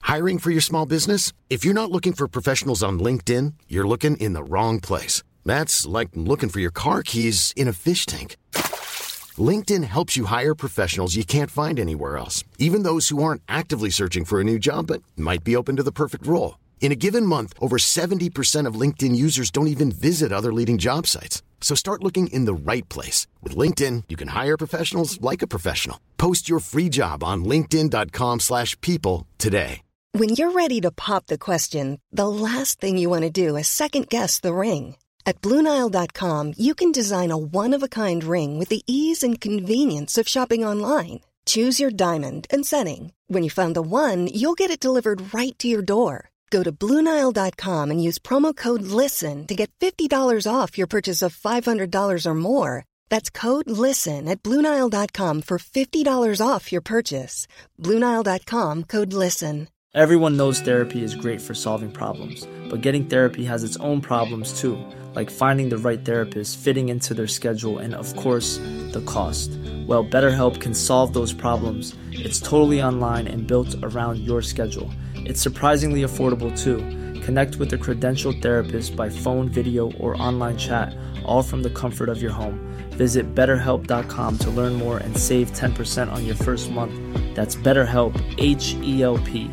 Hiring for your small business? If you're not looking for professionals on LinkedIn, you're looking in the wrong place. That's like looking for your car keys in a fish tank. LinkedIn helps you hire professionals you can't find anywhere else, even those who aren't actively searching for a new job but might be open to the perfect role. In a given month, over 70% of LinkedIn users don't even visit other leading job sites. So start looking in the right place. With LinkedIn, you can hire professionals like a professional. Post your free job on linkedin.com/people today. When you're ready to pop the question, the last thing you want to do is second-guess the ring. At BlueNile.com, you can design a one-of-a-kind ring with the ease and convenience of shopping online. Choose your diamond and setting. When you find the one, you'll get it delivered right to your door. Go to BlueNile.com and use promo code LISTEN to get $50 off your purchase of $500 or more. That's code LISTEN at BlueNile.com for $50 off your purchase. BlueNile.com, code LISTEN. Everyone knows therapy is great for solving problems, but getting therapy has its own problems too, like finding the right therapist, fitting into their schedule, and of course, the cost. Well, BetterHelp can solve those problems. It's totally online and built around your schedule. It's surprisingly affordable too. Connect with a credentialed therapist by phone, video, or online chat, all from the comfort of your home. Visit BetterHelp.com to learn more and save 10% on your first month. That's BetterHelp, H-E-L-P.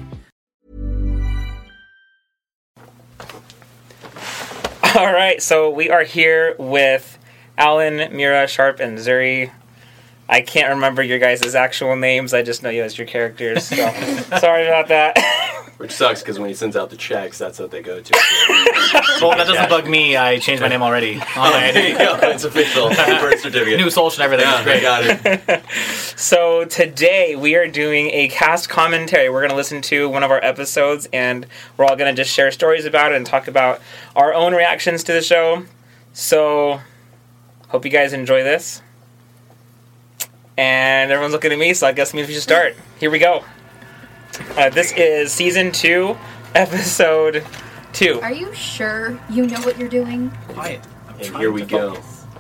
All right, so we are here with Alan, Mira, Sharp, and Zuri. I can't remember your guys' actual names. I just know you as your characters. So sorry about that. Which sucks because when he sends out the checks, that's what they go to. Well, that doesn't bug me. I changed my name already. There you go. It's official. Birth certificate. New social and everything. Yeah, Great. got it. So today we are doing a cast commentary. We're going to listen to one of our episodes, and we're all going to just share stories about it and talk about our own reactions to the show. So hope you guys enjoy this. And everyone's looking at me, so I guess maybe we should start. Here we go. This is Season 2, Episode 2. Are you sure you know what you're doing? Quiet. And here we go.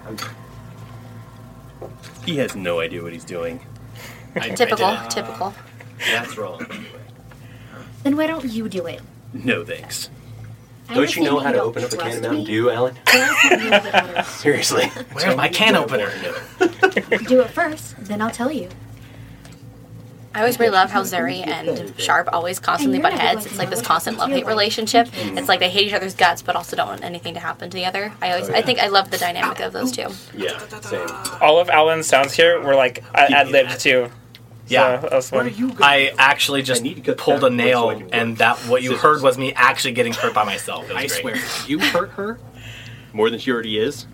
He has no idea what he's doing. Typical. That's wrong. Then why don't you do it? No thanks. Don't you know how to open up a can of Mountain Dew, Alan? Seriously. Where's my can opener? Do it first, then I'll tell you. I always really love how Zuri and Sharp always constantly butt heads. It's like this constant love-hate relationship. It's like they hate each other's guts, but also don't want anything to happen to the other. I think I love the dynamic of those two. Yeah, same. All of Alan's sounds here were like ad-libbed too. Yeah. So that was fun. I actually just pulled a nail, and that what you heard was me actually getting hurt by myself. I swear, you hurt her more than she already is.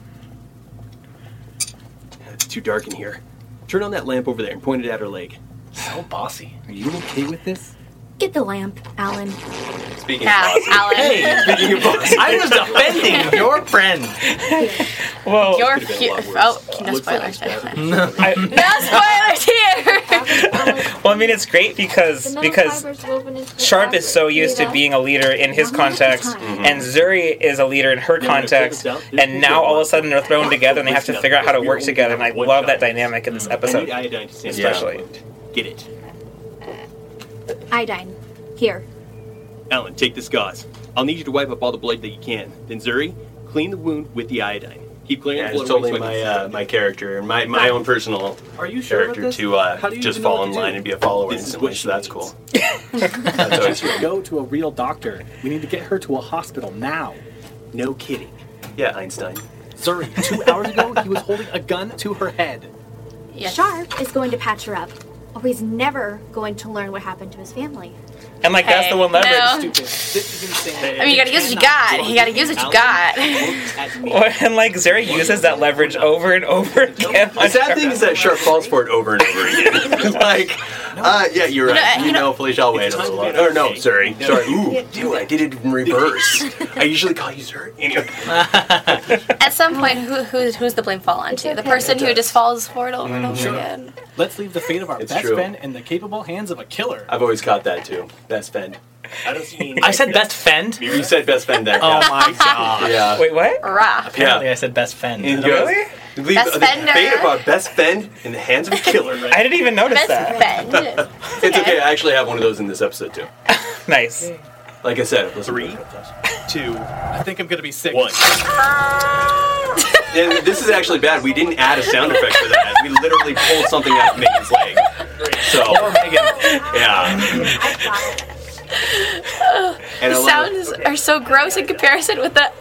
It's too dark in here. Turn on that lamp over there and point it at her leg. So bossy. Are you okay with this? Get the lamp, Alan. Speaking of bossy. Alan. Hey, speaking of bossy. I was defending your friend. Well, You're Could've been a cute. lot worse. Oh, no Looks like spoilers. it's No spoilers here. well, I mean, it's great because Sharp is so used to being a leader in his context, and Zuri is a leader in her context, and now all of a sudden they're thrown together and they have to figure out how to work together, and I love that dynamic in this episode, especially. Get it. Iodine. Here. Alan, take this gauze. I'll need you to wipe up all the blood that you can. Then Zuri, clean the wound with the iodine. Keep clearing the blood. It's totally my character, my own personal character to just fall in line and be a follower instantly, so that's cool. That's always good. Go to a real doctor. We need to get her to a hospital now. No kidding. Yeah, Einstein. Zuri, 2 hours ago, he was holding a gun to her head. Yes. Sharp is going to patch her up, or he's never going to learn what happened to his family. And like that's the one leverage. No. Stupid. This is insane. I mean, you gotta use what you got. You gotta use what you got. And like Zuri uses that leverage over and over again. The sad thing is that Sharp falls for it over and over again. Like, yeah, you're right. You know, Felicia, I'll wait a little longer. Or no, sorry. Ooh, dude, I did it in reverse. I usually call you Zuri. At some point, who's the blame fall on to? The person who just falls for it over and over again. Let's leave the fate of our best friend in the capable hands of a killer. I've always caught that too. Best friend. I said best friend? You said best friend there. Oh my god. Yeah. Wait, what? Apparently I said best friend. Really? Leave Best the fender. fate of our best friend in the hands of a killer. Right? I didn't even notice Best that. friend. It's okay. I actually have one of those in this episode too. Nice. Like I said, 3, 2, I think I'm gonna be sick. 1. And this is actually bad. We didn't add a sound effect for that. We literally pulled something out of Megan's leg. So, yeah. The sounds are so gross in comparison with the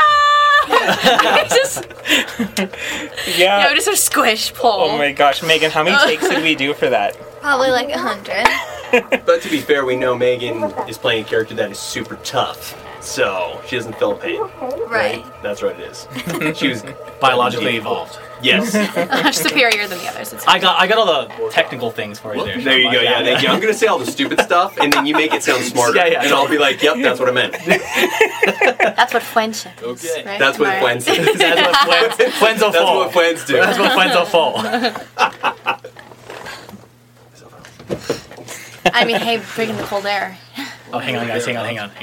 just Yeah. just a squish pull. Oh my gosh, Megan, how many takes did we do for that? Probably like 100. But to be fair, we know Megan is playing a character that is super tough. So, she doesn't feel pain. Right. That's what it is. She was Biologically evolved. Yes. Much superior than the others. It's I got all the technical things for you there. There you go. Yeah, thank you. I'm gonna say all the stupid stuff, and then you make it sound smarter. Yeah. And I'll be like, "Yep, that's what I meant." That's what friendship is. Okay. Right? That's what friends do. That's what friends That's what friends do. That's what friends are for. I mean, hey, bringing the cold air. Oh, hang on, guys. Hang on.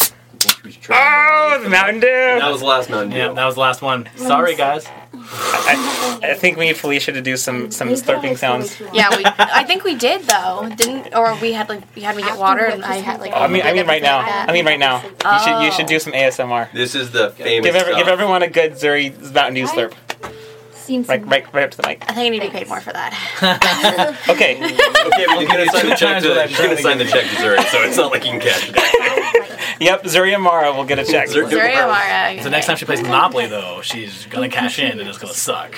Oh, the Mountain Dew! That was the last Mountain Dew. Yeah, that was the last one. Sorry, guys. I think we need Felicia to do some slurping sounds. Yeah, I think we did though, didn't? Or we had you had me get water, and I had like. I mean right now. You should do some ASMR. This is the famous Give everyone a good Zuri Mountain Dew slurp. Right up to the mic. I think I need to be paid more for that. Okay. Okay, but he's gonna sign the check to Zuri, so it's not like you can cash it out. Yep, Zuri Amara will get a check. Zuri Amara. So next time she plays Monopoly, though, she's gonna cash in and it's gonna suck.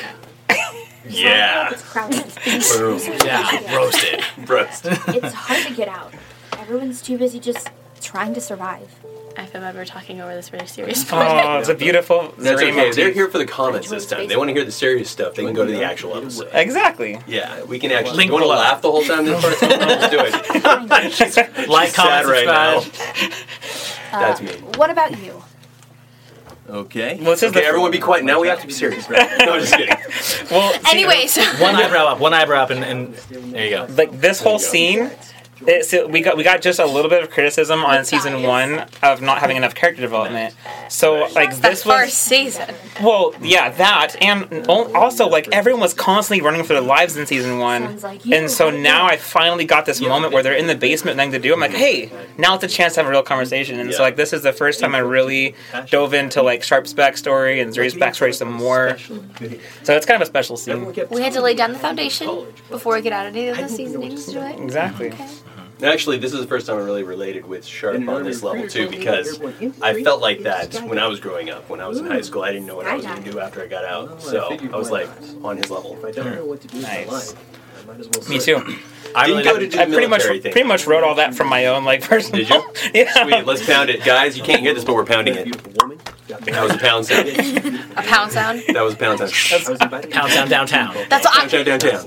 Yeah. Boom. Yeah, roasted. It's hard to get out. Everyone's too busy just trying to survive. I feel bad we're talking over this really serious part. Oh, it's a beautiful That's Zuri okay. motif. They're here for the comments this time. They want to hear the serious stuff. They can go to the actual episode. Exactly. Yeah, we can actually. You want to laugh the whole time this part? Let's do it. Like, comment, right now. subscribe. That's me. What about you? Okay. Well, Okay, everyone be quiet. Now we have to be serious. Right? No, I'm just kidding. Well, anyways, one eyebrow up, and there you go. Like this whole scene. We got just a little bit of criticism on season 1 of not having enough character development. So like this the first season. Well, yeah, that, and also like everyone was constantly running for their lives in season 1, and so now I finally got this moment where they're in the basement, nothing to do. I'm like, hey, now it's a chance to have a real conversation. And so like this is the first time I really dove into like Sharp's backstory and Zuri's backstory some more. So it's kind of a special scene. We had to lay down the foundation before we get out of any of the seasonings, right? Exactly. Okay. Actually, this is the first time I really related with Sharp on this level too, because I felt like that when I was growing up. When I was in high school, I didn't know what I was going to do after I got out, so I was like on his level. Nice. Me too. I pretty much wrote all that from my own like personal. Did you? Yeah. Sweet. Let's pound it, guys. You can't hear this, but we're pounding it. That was a pound sound. A pound sound? That was a pound sound. Pound sound downtown. That's what Pound sound downtown.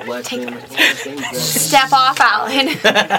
Step off, Alan.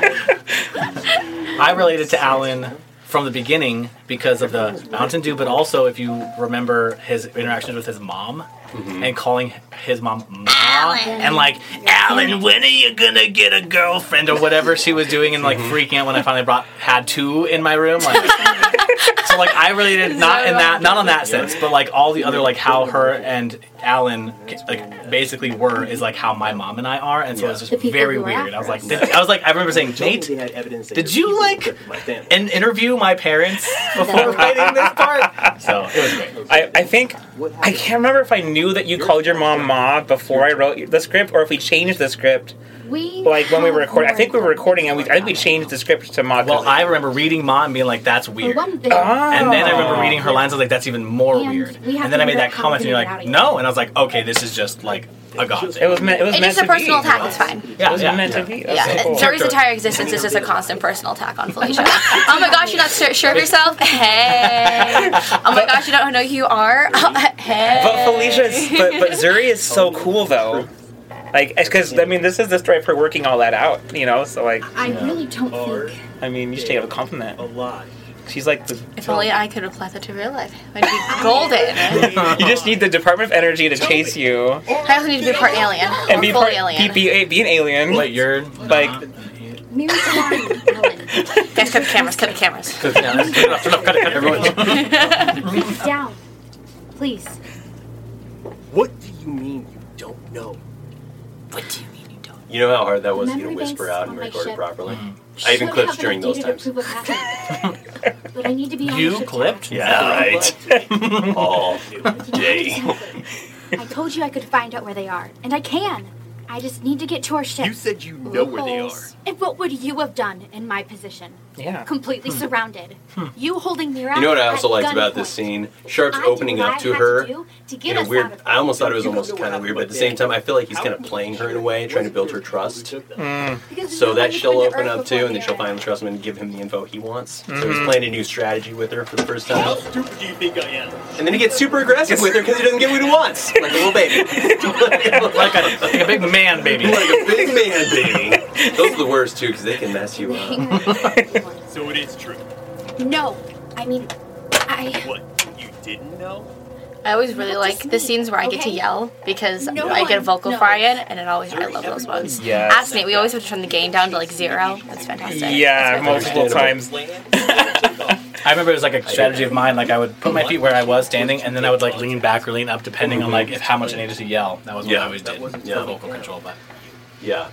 I related to Alan from the beginning because of the Mountain Dew, but also if you remember his interactions with his mom and calling his mom Ma, and like, Alan, when are you gonna get a girlfriend or whatever she was doing, and like freaking out when I finally had two in my room. Like, so like I related not on that sense, but like all the other like how her and Alan like basically is like how my mom and I are, and so it's just very weird. I was like, I remember saying, Nate, did you like interview my parents before writing this part? So it was great. I think I can't remember if I knew that you called your mom Ma before I wrote the script, or if we changed the script. Like when we were recording, I think we were recording, and I think we changed the script to Ma. Well, I remember reading Ma and being like, "That's weird," and then I remember reading her lines. I was like, "That's even more weird." And then I made that comment, and you're like, "No," and I was like, "Okay, this is just like a god." It was meant. It was it's meant just to a personal be. attack. It's fine. Yeah, it was meant to be. Yeah, Cool. Zuri's entire existence is just a constant personal attack on Felicia. Oh my gosh, you're not sure of yourself? Hey. Oh my gosh, you don't know who you are? Hey. But but Zuri is so cool though. Like, because I mean, this is the story of her working all that out, you know. So like, I really don't think. I mean, you should take a compliment. A lot. She's like the. If only I could apply that to real life, I'd be golden. You just need the Department of Energy to chase you. I also need to be part alien. And be fully part alien. be an alien. Wait, you're like. Guys, cut the cameras. Cut the cameras. Cut it, everyone. Down, please. What do you mean you don't know? What do you mean you don't? You know how hard that was to whisper out and record it properly? I even clipped during those times. But I need to be You clipped? Yeah, right. All day. I told you I could find out where they are, and I can. I just need to get to our ship. You said you know where they are. And what would you have done in my position? Yeah. Completely surrounded. You holding me around. You know what I also liked about this scene? Sharp's opening up to her in a weird. I almost thought it was almost kind of weird, but at the same time, I feel like he's kind of playing her in a way, trying to build her trust. So that she'll open up to, and then she'll finally trust him and give him the info he wants. So he's playing a new strategy with her for the first time. How stupid do you think I am? And then he gets super aggressive with her because he doesn't get what he wants, like a little baby, like a big man baby. like a big man baby. Those are the worst too because they can mess you up. So it is true. No. I mean, What? You didn't know? I always really like the scenes where I get to yell because I get a vocal fry in, and I love those ones. Yeah. Ask Nate, we always have to turn the gain down to like 0. That's fantastic. Yeah, multiple times. I remember it was like a strategy of mine. Like I would put my feet where I was standing, and then I would like lean back or lean up, depending on like how much I needed to yell. That was what I always did for vocal control. But yeah.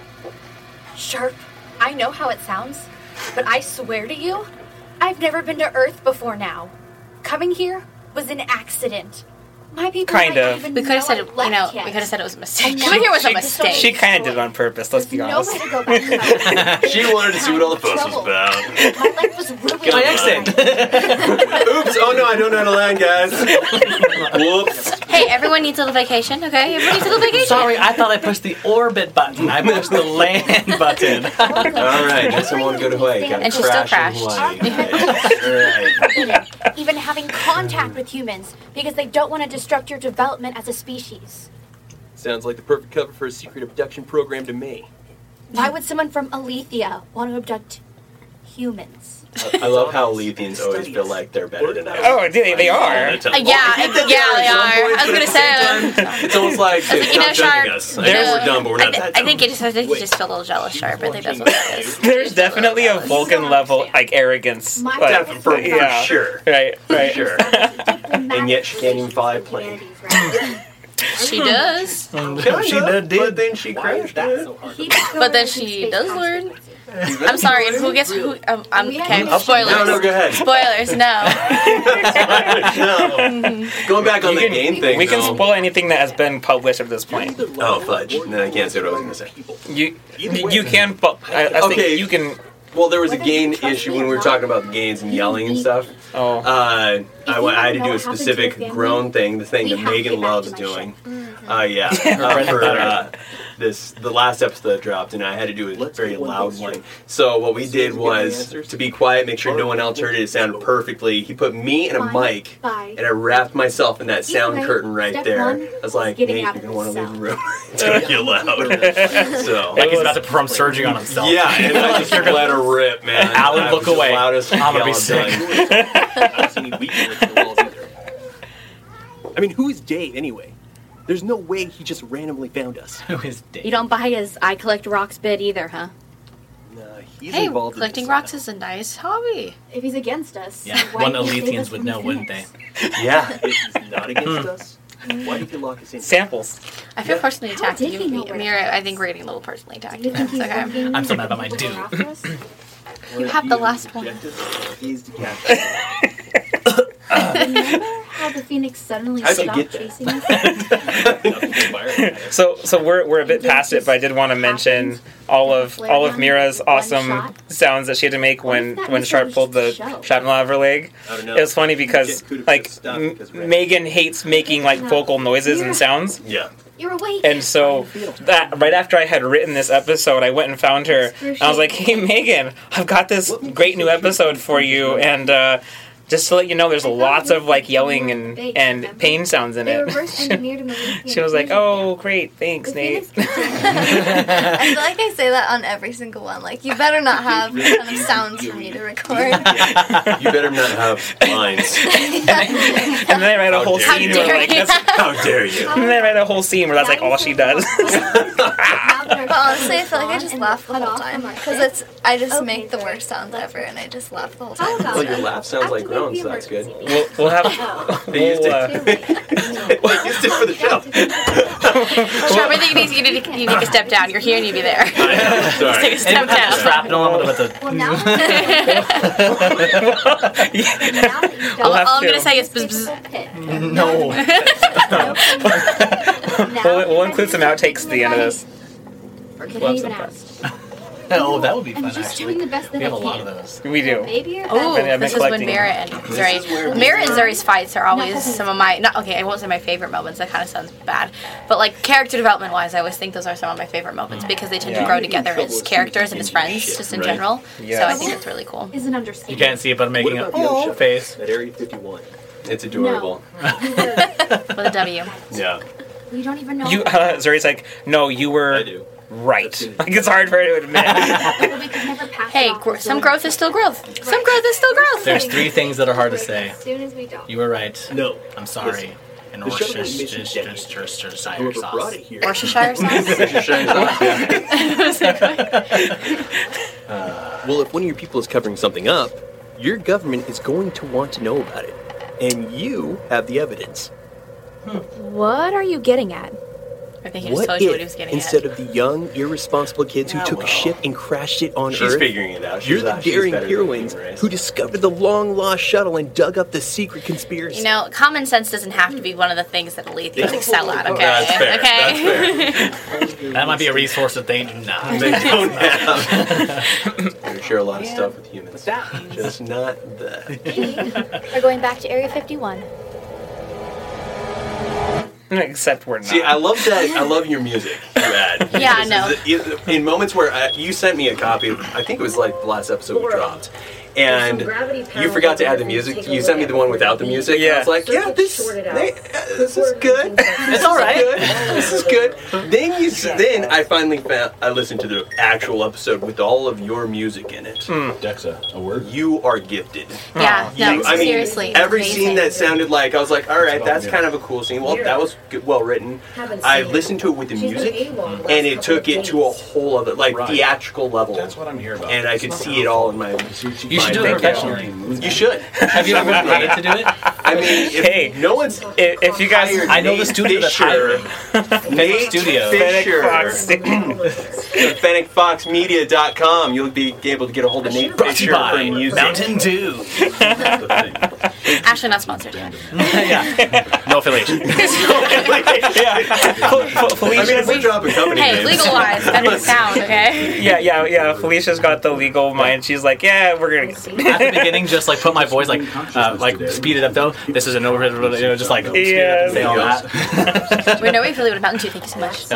Sharp, I know how it sounds, but I swear to you, I've never been to Earth before now. Coming here was an accident. My people Kind of. We could have said it. We could have said it was a mistake. Coming here was a mistake. She kind of did it on purpose. Let's be honest. No way to go back to She wanted to see what all the fuss was about. My life was ruined. my exit. Oops! Oh no, I don't know how to land, guys. Whoops. Hey, everyone needs a little vacation, okay? Everyone needs a little vacation. Sorry, I thought I pushed the orbit button. I pushed the land button. All right, next time I want to go to Hawaii. Gotta And she still crash in crashed. Hawaii. All right. Even having contact with humans because they don't want to disrupt your development as a species. Sounds like the perfect cover for a secret abduction program to me. Why would someone from Alethea want to abduct humans? I love how Lethians always feel like they're better than us. Oh, they are. Yeah, they are. I was gonna say. It's almost like I was like, stop Sharp. judging us. I know we're dumb, but we're not that dumb. I think you just feel a little jealous, Sharp. I think that's what it is. There's definitely a Vulcan level like arrogance. Like, for sure. Right. Sure. And yet she can't even fly a plane. She does. She did. But then she crashed it. But then she does learn. I'm sorry. And who gets who? Okay. Spoilers. No, go ahead. Spoilers. No. No. Going back on the game thing. We can spoil anything that has been published at this point. Oh fudge! No, I can't say what I was going to say. You can. I think you can. Well, there was a gain issue when we were talking about the gains and yelling and stuff. Oh. I had to do a specific groan thing, the thing that Megan loves doing. Yeah. For the last episode that dropped, and I had to do it very loudly. So what we did was, to be quiet, make sure no one else heard it, it sounded perfectly. He put me and a mic, and I wrapped myself in that sound curtain right there. I was like, Nate, you're going to want to leave the room. It's going to get loud. So, like he's about to perform surgery on himself. Yeah, and I just let her rip, man. Alan, look away. I'm going to be sick. I don't see any weakness in the walls either. I mean, who is Dave anyway? There's no way he just randomly found us. Who is Dave? You don't buy his I collect rocks bid either, huh? Nah, he's Hey, involved collecting in rocks is a nice hobby. If he's against us, Yeah, one Alethians would know, wouldn't they? Yeah. If he's not against us, why did he lock us in? Samples. I feel personally attacked. did he know where Amira, I think we're getting a little personally attacked. You think he's Okay. working I'm so mad about my with do. Raptors? You have the last one. He's the captain. Remember how the Phoenix suddenly How'd you stopped get that? chasing us? So we're a bit past it, but I did want to mention all of Mira's awesome sounds that she had to make when Sharp pulled the shrapnel out of her leg. It was funny because like Megan hates making like vocal noises and sounds. Yeah. You're awake. And so that right after I had written this episode, I went and found her. And I was like, "Hey, Megan, I've got this great new episode for you, and just to let you know, there's lots of like yelling and pain sounds in it." She was like, "Oh, great, thanks, Nate." I feel like I say that on every single one. Like, you better not have kind of sounds for me to record. You better not have lines. And then I write a whole scene where like, how dare you? And then I write a whole scene where that's like all she does. Now that our But honestly, I feel like I just laugh the whole time because I just make the worst sounds ever, and I just laugh the whole time. Well, your laugh sounds like groans, so that's good. We'll have. They used it. Wait, used it for the show. Sure, I think you need to take a step down. You're here and you be there. Sorry. Take a step down. Shrapnel with the. All I'm gonna say is bzz, bzz. No. We'll include some outtakes at the end of this. Forget even asked. Oh, that would be fun, I'm just actually. doing the best that We have I a lot can. of those. We do. Baby or Oh, I've been this is when collecting Mira and Zuri. Mira and Zuri's fights are always some of my. Not okay. I won't say my favorite moments. That kind of sounds bad. But like character development wise, I always think those are some of my favorite moments because they tend to grow together as characters and as friends, just in general. Yeah. So I think that's really cool. Is an understatement. You can't see it, but I'm making a face. At Area 51. It's adorable. With a W. Yeah. We don't even know. Zuri's like, no, you were I do. right. Like, it's hard for her to admit. We could never pass Hey, it off some growth is still growth. Some growth is still growth. There's 3 things that are hard to say. As soon as we don't. You were right. No. I'm sorry. And The show has mission Worcestershire Whoever sauce. brought it here. Worcestershire sauce. Well, if one of your people is covering something up, your government is going to want to know about it. And you have the evidence. What are you getting at? I think he just What told you what he if, was getting instead at. of the young, irresponsible kids who took a ship and crashed it on She's Earth, figuring it out. you're She's the she's daring better than heroines me, right? who discovered the long-lost shuttle and dug up the secret conspiracy. You know, common sense doesn't have to be one of the things that Alethio's excel at, okay? That's fair. Okay? That's fair. That might be a resource that they do not. They don't have. They share a lot of stuff with humans. Just not that. We're going back to Area 51. Except we're not. See, I love that. I love your music you add. Yeah, I know. In moments where you sent me a copy, I think it was like the last episode we dropped, and you forgot to add the music. You sent me the one without the music. Yeah. And I was like, yeah, this is good. It's all right. This is good. Then I finally found. I listened to the actual episode with all of your music in it. Dexa, a word? You are gifted. Yeah, no, I mean, seriously. every amazing. scene that sounded like, I was like, all right, that's kind of a cool scene. Well, that was good, well written. I listened to it with the music, and it took it to a whole other, like, theatrical level. That's what I'm here about. And I could see it all in my. You should do it professionally. You should. Have you ever been paid to do it? I mean, if no one's. If you guys, I know the studio that's hiring. Nate Studio. Fisher. Fox. FennecFoxMedia.com. You'll be able to get a hold of Nate Brought to you Fisher by for music. Mountain Dew. Actually, not sponsored yet. Yeah. No affiliation. Felicia, if we're dropping company Hey, names. legal wise, better sound, okay? Yeah. Felicia's got the legal mind. She's like, yeah, we're gonna. At the beginning, just like put my voice like speed it up though. This is an over, just like speed it up and say all that. We know we really would have Mountain Dew. Thank you so much.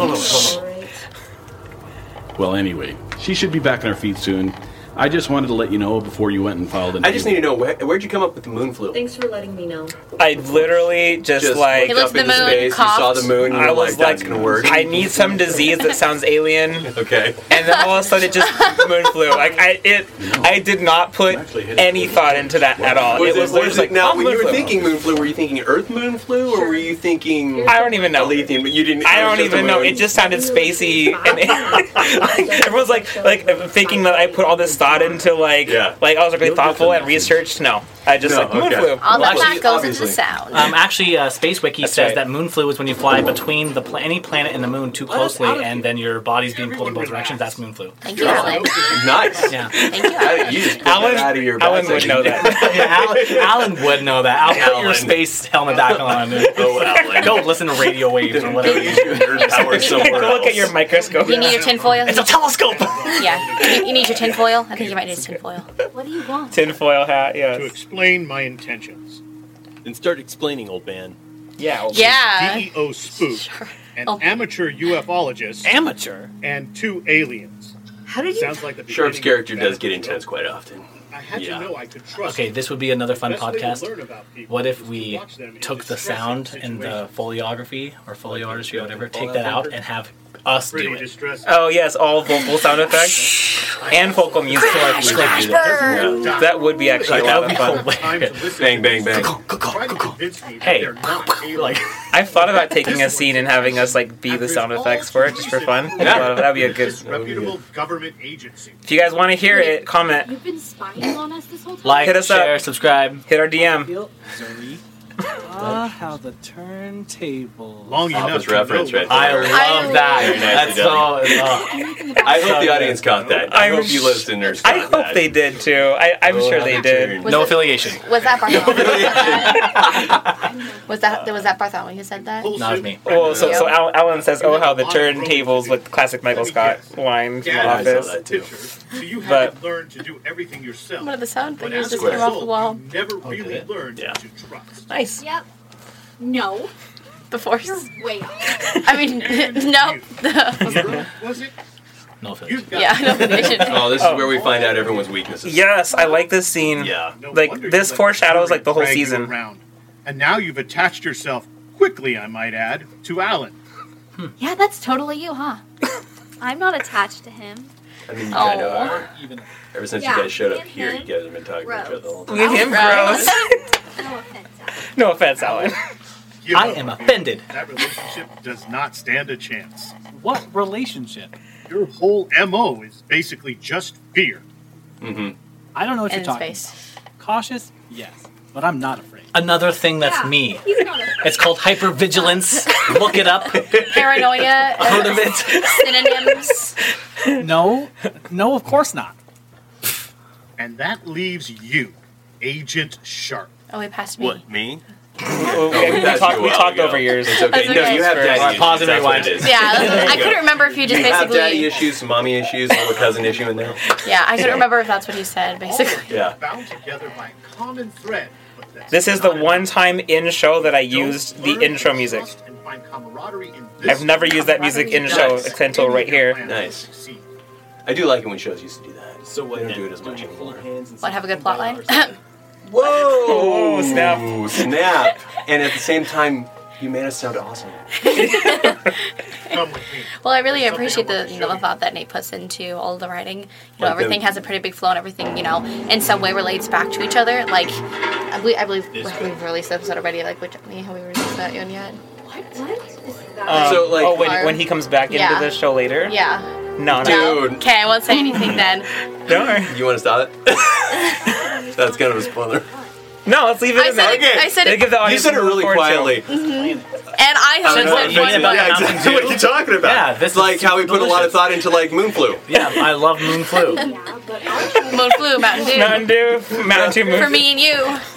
Well, anyway, she should be back on her feet soon. I just wanted to let you know before you went and filed an I just need to know, where'd you come up with the moon flu? Thanks for letting me know. I literally just like. He looked up at the into moon, space, coughed. you saw the moon, and I you were was like, that's gonna work. I need some disease that sounds alien. Okay. And then all of a sudden it just moon flu. Like I did not put any thought into that at all. It was literally just like, now oh, when moon you were flu. thinking moon flu, were you thinking Earth moon flu, or were you thinking I don't even know. Alethionean? But you didn't. I it was don't just a even know. moon. It just sounded spacey, and everyone's like thinking that I put all this thought into like I was really thoughtful and researched. No, I just moon flu. All that actually, goes into the sound. Actually, Space Wiki That's says right. that moon flu is when you fly between any planet and the moon too closely, and then your body's being pulled in both directions. That's moon flu. Thank you, Alan. Nice. Yeah. Thank you, Alan. You just put that out of your Alan back would section. know that. Yeah, Alan would know that. I'll put your Alan. space helmet back on. Oh, Alan. Go listen to radio waves or whatever. Power somewhere Go look at your microscope. You need your tinfoil? It's a telescope! Yeah. You need your tinfoil? I think you might need tinfoil. What do you want? Tinfoil hat. Yes. To explain my intentions. Then start explaining, old man. Yeah. Yeah. DEO Spook, an Oh. amateur ufologist, Amateur? and 2 aliens. How did you? Sounds like the Sharp's beginning character of does that get show. intense quite often. I had to know I could trust Okay, you. this would be another fun Best way to podcast. learn about people What if is we to watch them in took the distressing sound and the foliography or folio artistry or whatever, take that out and have us do it? Oh yes, all vocal sound effects and vocal music. That would be actually a lot of fun. Bang, bang, bang. Hey, like I've thought about taking a scene and having us like be the sound effects for it just for fun. That'd be a good. reputable government agency. If you guys want to hear it, comment. You've been spying on us this whole time? Like, Hit us share, up. subscribe. Hit our DM. How the turntable. Long Office reference right there. I love that. Very nicely That's done. so. I hope the audience caught that. I hope you listeners caught I hope they did too. I'm sure they did. No affiliation. Was that Bartholomew? was that Bartholomew who said that? Not me. Well, so Alan says, "Oh, how the turntables" with classic Michael Scott line from Yeah, I saw Office. that too. So you had But to learn to do everything yourself. One of the sound But figures as just a came off the result, wall. you never really learned to trust. Nice. Yep. No. The Force. You're way off. I mean, no. Was it? No affiliation. Yeah, no affiliation. Oh, this is where we find out everyone's weaknesses. Yes, I like this scene. Yeah. Like this foreshadows like the whole Drag you season. around. And now you've attached yourself quickly, I might add, to Alan. Yeah, that's totally you, huh? I'm not attached to him. I mean, you kind of Oh. are. Ever since you guys showed up here, you guys have been talking to each other the whole time. Look at him, gross. No offense, Alan. No offense, Alan. You I know, am offended. That relationship does not stand a chance. What relationship? Your whole MO is basically just fear. Mm-hmm. I don't know what And you're his talking face. about. Cautious? Yes. But I'm not afraid. Another thing that's Yeah, me. He's not a It's called hypervigilance. Look it up. Paranoia. Heard of it? Synonyms. No. No, of course not. And that leaves you, Agent Sharp. Oh, he passed me. What, me? Okay, we that's talked, you we a while talked ago. over yours. It's okay. That's No, okay. you have daddy issues. Pause and That's what rewind. it is. Yeah, There you I go. couldn't remember if you just You have daddy basically. issues, some mommy issues, a little cousin issue in there. Yeah, I couldn't remember if that's what he said, basically. Yeah. Bound together by a common thread. But that's This is the not one enough. time in show that I Don't used the learn intro to music. trust and find camaraderie in this I've never used that music in show Nice. until right here. Nice. I do like it when shows used to do that. So they don't do it as much anymore. What, have a good plot line? Whoa! Oh, snap. Ooh, snap! And at the same time, you made us sound awesome. Come with me. Well, I really appreciate the the thought that Nate puts into all of the writing. You know, Like everything the- has a pretty big flow, and everything, you know, in some way relates back to each other. Like, I believe we've released the episode already. Like, have we released that one yet? So, like- oh, when he comes back into Yeah. the show later? Yeah. No, no. Dude. Okay, I won't say anything then. Don't worry. You want to stop it? That's kind of a spoiler. No, let's leave it I in said there. it- I said it- Give the You audience said it something to really look forward to. quietly. And I I have don't know said what one about yeah, Mountain exactly what Dew. you're talking about. Yeah, this It's like is how we put a lot of delicious. thought into like Moon Flu. Yeah, I love Moon Flu. Moon Flu, Mountain Dew. Mountain Dew, Mountain Dew movie. For me and you.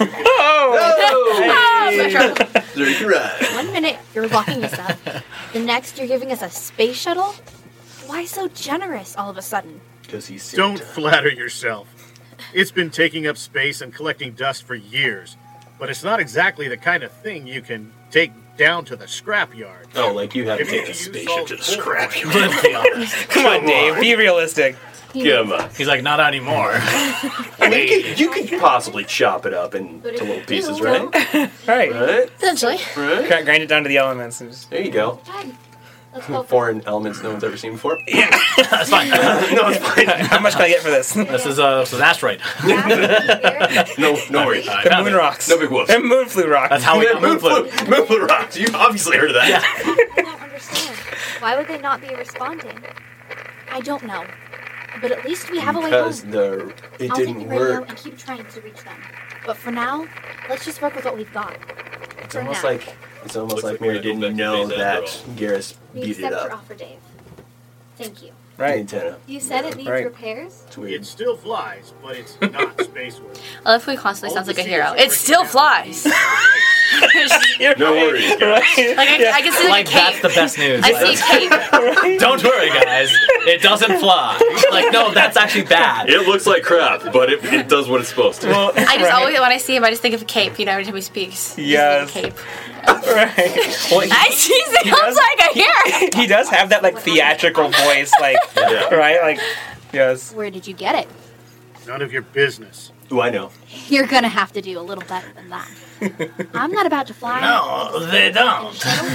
Oh! So trouble. Dirty ride. 1 minute you're locking us up. The next you're giving us a space shuttle. Why so generous all of a sudden? Because he's Don't flatter yourself. It's been taking up space and collecting dust for years, but it's not exactly the kind of thing you can take down to the scrapyard. Oh, like you have to If take you a use spaceship all to the the scrap. Let's be honest. Come on, Dave. Be realistic. Come on. He's like, not anymore. I mean, you could possibly chop it up into little pieces, right? Right. Right? Potentially. Right? Grind it down to the elements. And just... There you go. Let's go. Foreign elements no one's ever seen before. Yeah. That's fine. No, it's fine. How much can I get for this? This is an asteroid. No worries. The moon rocks. No big whoops. The moon flu rock. That's how we got Moon Flu. Moon Flu rocks. You've obviously heard of that. Yeah. I don't understand. Why would they not be responding? I don't know. But at least we have a way home. Because it I'll take the didn't radio work. and keep trying to reach them. But for now, let's just work with what we've got. It's For almost now. like Mary didn't know that Garrus We beat it accept your up. offer, Dave. Thank you. The Right. antenna. You said it needs Right. repairs? It's It weird. still flies, but it's not space work. I love how he constantly All sounds like the a hero. seals are It still breaking down. flies. No worries, guys. Like I can see Like, like a that's cape. the best news. I see a cape. Don't worry, guys. It doesn't fly. Like, no, that's actually bad. It looks like crap, but it does what it's supposed to. Well, I just right. always, when I see him, I just think of a cape. You know, every time he speaks. Yes. Just think of cape. Right. Well, He sounds like a hero. he does have that like theatrical voice, like Yeah. right, like yes. Where did you get it? None of your business. Ooh, I know. You're gonna have to do a little better than that. I'm not about to fly. No, they don't.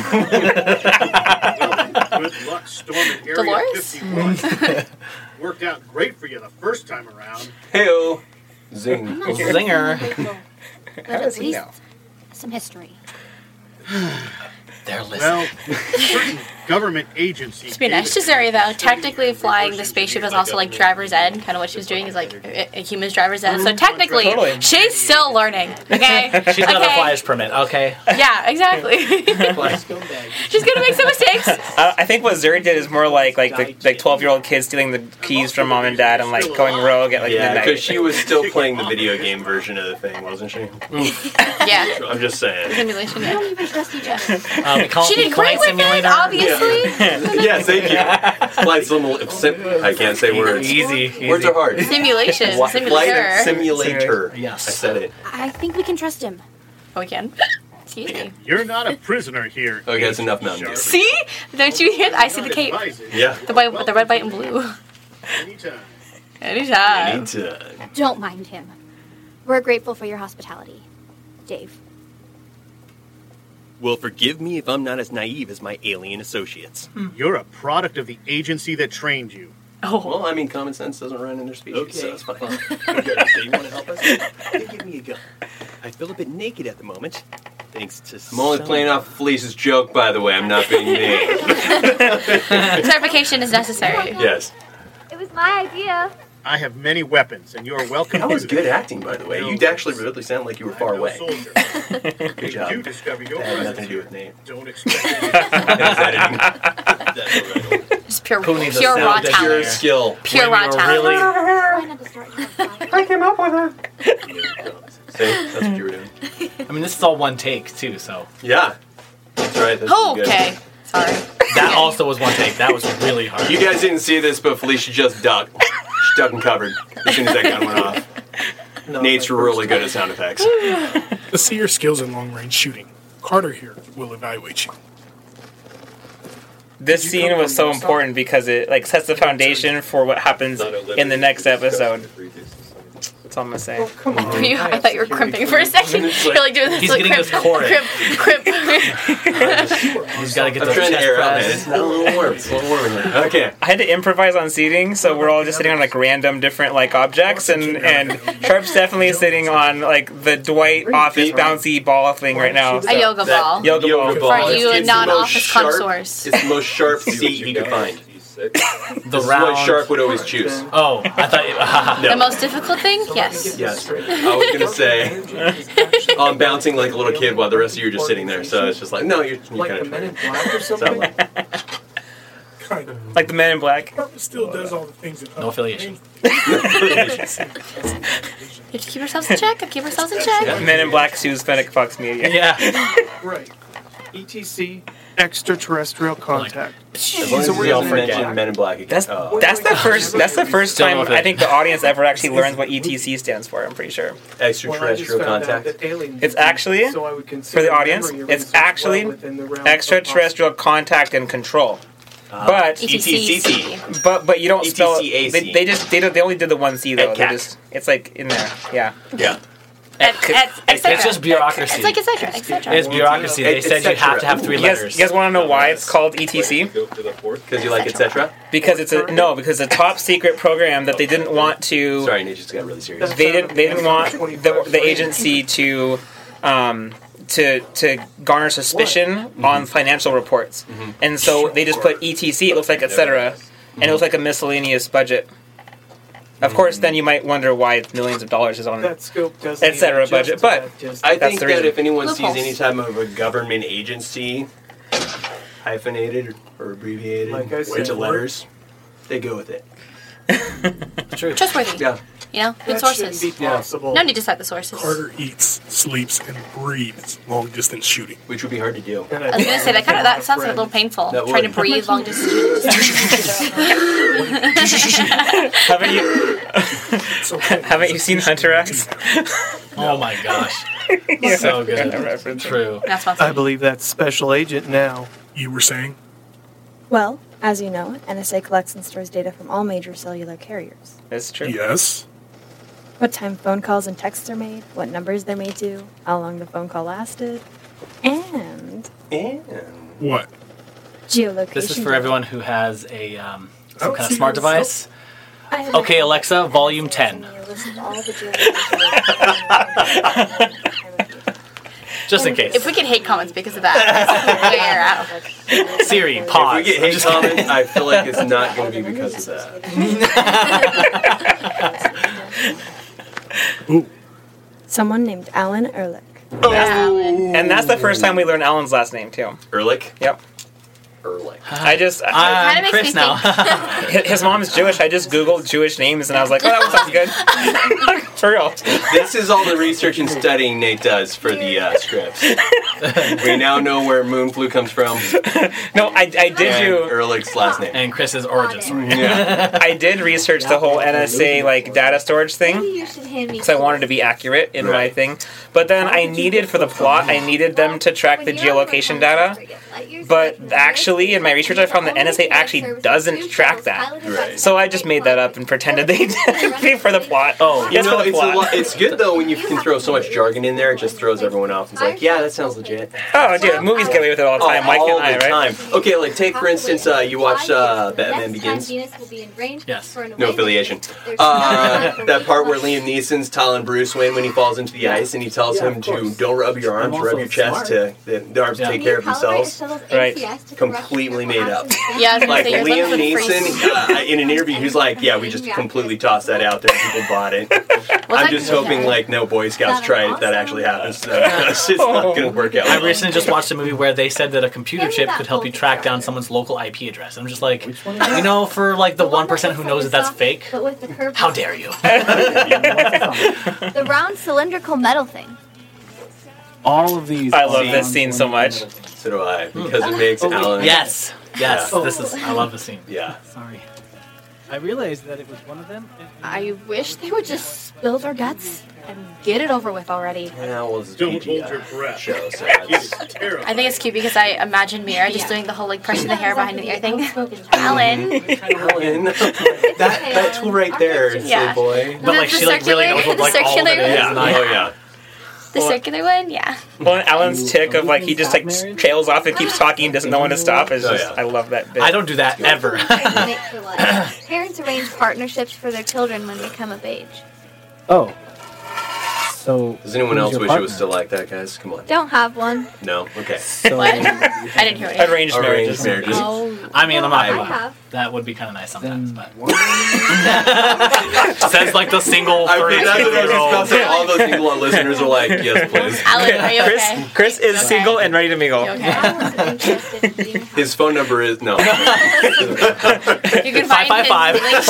Good luck storming Area Dolores? 51. Worked out great for you the first time around. Hey-o. Zing. I'm not Zinger. grateful, but How at does he least know? some history. They're listening. Well, certain government agencies. To be nice to Zuri, though, technically flying the spaceship is also like driver's ed. Kind of what she's doing is like a human's driver's ed. So technically, Totally. she's still learning. Okay. She's got a Okay? flyer's permit, okay? Yeah, exactly. She's gonna make some mistakes. I think what Zuri did is more like the 12-year-old kids stealing the keys from mom and dad and like going rogue at like Yeah, midnight. because she was still playing the video game version of the thing, wasn't she? Yeah. I'm just saying. Simulation. I Yeah. don't even trust each other. She did great with it, obviously. Yes, thank you. I can't say words. Easy. Words are hard. Simulation. Flight Simulator. simulator. Yes. I said it. I think we can trust him. Oh, we can. Excuse me. You're not a prisoner here. Okay, that's enough Mountain Dew. See? Don't you hear that? I see the cape. Yeah. The red, white, and blue. Anytime. Anytime. Anytime. Don't mind him. We're grateful for your hospitality, Dave. Well, forgive me if I'm not as naive as my alien associates. You're a product of the agency that trained you. Oh. Well, I mean, common sense doesn't run in their species, Okay, so it's fine. So you want to help us? Hey, give me a gun. I feel a bit naked at the moment, thanks to I'm only playing off Felice's joke, by the way. I'm not being mean. Clarification is necessary. Yes. It was my idea. I have many weapons, and you're welcome. That was to good them. acting, by the way. You actually really sound like you were far I'm no away. soldier. Good job. You discover your That had presence nothing to do here. with Nate. Don't expect Just pure Who needs a raw sound Pure talent. skill. Pure raw talent. Try not to start your fire. I came up with it. See? That's what you were doing. I mean, this is all one take, too, so. Yeah. That's right. That's Oh, good. okay. Sorry. That also was one take. That was really hard. You guys didn't see this, but Felicia just ducked. She ducked and covered as soon as that gun went off. Nate's really good at sound effects. To see your skills in long-range shooting, Carter here will evaluate you. This scene was so important because it like sets the foundation for what happens in the next episode. That's all I'm gonna say. I thought you were crimping for a second. You're like doing this. He's like, getting crimp, this chorus. Crimp. He's got to get I'm those trying to chest air out, man. press. It's not a little warm. It's a little warm in here. Okay. I had to improvise on seating, so we're all just sitting on like random different like objects, and Sharp's definitely sitting on like the Dwight office bouncy ball thing right now. A yoga ball. Yoga ball. For you It's the non-office most sharp- connoisseurs. It's the most sharp seat he could find. The This is round. what Sharp would always choose. Oh, I thought. The most difficult thing? Yes. Yes. I was going to say, I'm bouncing like a little kid while the rest of you are just sitting there. So it's just like, no, you're kind of trying. Kind of. Like the Men in Black. Carter still does all the things that No affiliation. You have to keep ourselves in check. Keep ourselves in check. Men in Black sues Fennec Fox Media. Yeah. Right. ETC, extraterrestrial contact. As long as we don't mention Men in Black again. That's the first. That's the first time I think the audience ever actually learns what ETC stands for. I'm pretty sure. Extraterrestrial contact. It's actually for the audience. It's actually extraterrestrial contact and control. But ETCC. But you don't spell it. ETCAC. They only did the one C though. They ETCAC. just it's like in there. Yeah. Yeah. It's just bureaucracy. It's like etc. It's bureaucracy. They said you have to have 3 letters. You guys want to know why it's called ETC? Because you like etc. Because it's a top secret program that they didn't want to. Sorry, Nate just got really serious. They didn't want the agency to garner suspicion on financial reports, and so they just put ETC. It looks like etc. And it looks like a miscellaneous budget. Of course, then you might wonder why millions of dollars is on That scope doesn't etc. even budget, but I that's think the that reason. if anyone sees Loopholes. any type of a government agency hyphenated or abbreviated Like I said, into letters, they go with it. Trustworthy. Yeah. You know, good That sources. shouldn't be possible. No need to cite the sources. Carter eats, sleeps, and breathes long-distance shooting. Which would be hard to do. I was gonna say that sounds like a little painful. That Trying to would. breathe long distance. Haven't you seen Hunter X? Oh my gosh. So good. True. That's what I believe that's special agent now. You were saying? Well, as you know, NSA collects and stores data from all major cellular carriers. That's true. Yes. what time phone calls and texts are made, what numbers they're made to, how long the phone call lasted, and what? Geolocation. This is for everyone who has a some kind of smart So- device. Okay, Alexa, volume 10. Just in case. If we get hate comments because of that, we're out. Siri, pause. If we get hate comments, I feel like it's not going to be because of that. Someone named Alan Ehrlich. And that's the first time we learned Alan's last name, too. Ehrlich? Yep. Ehrlich. I'm Chris now. His mom's Jewish. I just Googled Jewish names, and I was like, oh, that one sounds good. For real. This is all the research and studying Nate does for the scripts. We now know where Moonflu comes from. No, I did do Ehrlich's last name. And Chris's origin story. Yeah. I did research the whole NSA like data storage thing because I wanted to be accurate in my thing. But then I needed for the plot, I needed them to track the geolocation data. But actually, in my research, I found the NSA actually doesn't track that. Right. So I just made that up and pretended they did for the plot. Oh, yes, for the plot. it's good though when you can throw so much jargon in there. It just throws everyone off. It's like, yeah, that sounds legit. Oh, dude, movies get away with it all the time. Why all can't I, the right? time. Okay, like take for instance, you watched Batman Begins. Yes. No affiliation. That part where Liam Neeson's telling Bruce Wayne when he falls into the ice and he tells him to don't rub your arms, rub your chest to the arms to take care of themselves. Right. Completely made up. Yeah, I was gonna Like say, you're Liam looking for the Neeson in an interview, he's like, "Yeah, we just completely tossed that out there. People bought it." I'm just hoping like no Boy Scouts try it if that actually happens. So it's not gonna work out. I recently just watched a movie where they said that a computer chip could help you track down someone's local IP address. I'm just like, for like the 1% who knows that that's fake, But with the curved how dare you? the round cylindrical metal thing. All of these. I love this scene so much. So do I, because it makes Alan. Yes. Yeah. I love the scene. Yeah. Sorry. I realized that it was one of them. I wish they would just spill their guts and get it over with already. Yeah, well, it's Don't hold your breath. show, so It's terrifying. I think it's cute because I imagine Mira just doing the whole like pressing the hair behind the ear thing. Alan. that tool right there, Yeah. so boy. But like she like really knows what like all of it is. Yeah. Oh yeah. The circular one, yeah. Well, and Alan's tick of like he just like trails off and keeps talking, doesn't know when to stop. Is just I love that bit. I don't do that ever. Parents arrange partnerships for their children when they come of age. Oh. So. Does anyone who's else your wish it partner? was still like that, guys? Come on. Don't have one. No. Okay. So, I didn't hear it. Arranged marriages. I mean, I'm not I gonna lie. have. That would be kind of nice sometimes, but says like the single I mean, that's what I was just about to say. 32-year-old. All those single listeners are like, yes, please. Alan, are you okay? Chris is single and ready to mingle. You okay? His phone number is no. You can find 555. his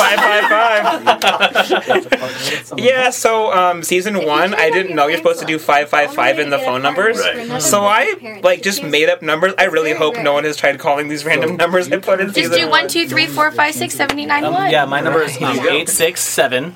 555. Yeah, so season 1, I didn't know you're supposed to do 555 in the phone numbers. Right. So I like just made up numbers. I really hope no one has tried calling these random numbers I put in Just season do 1, 2, 3, 4, 5, 6, 7, 8, 9, 1. Yeah, my number is 867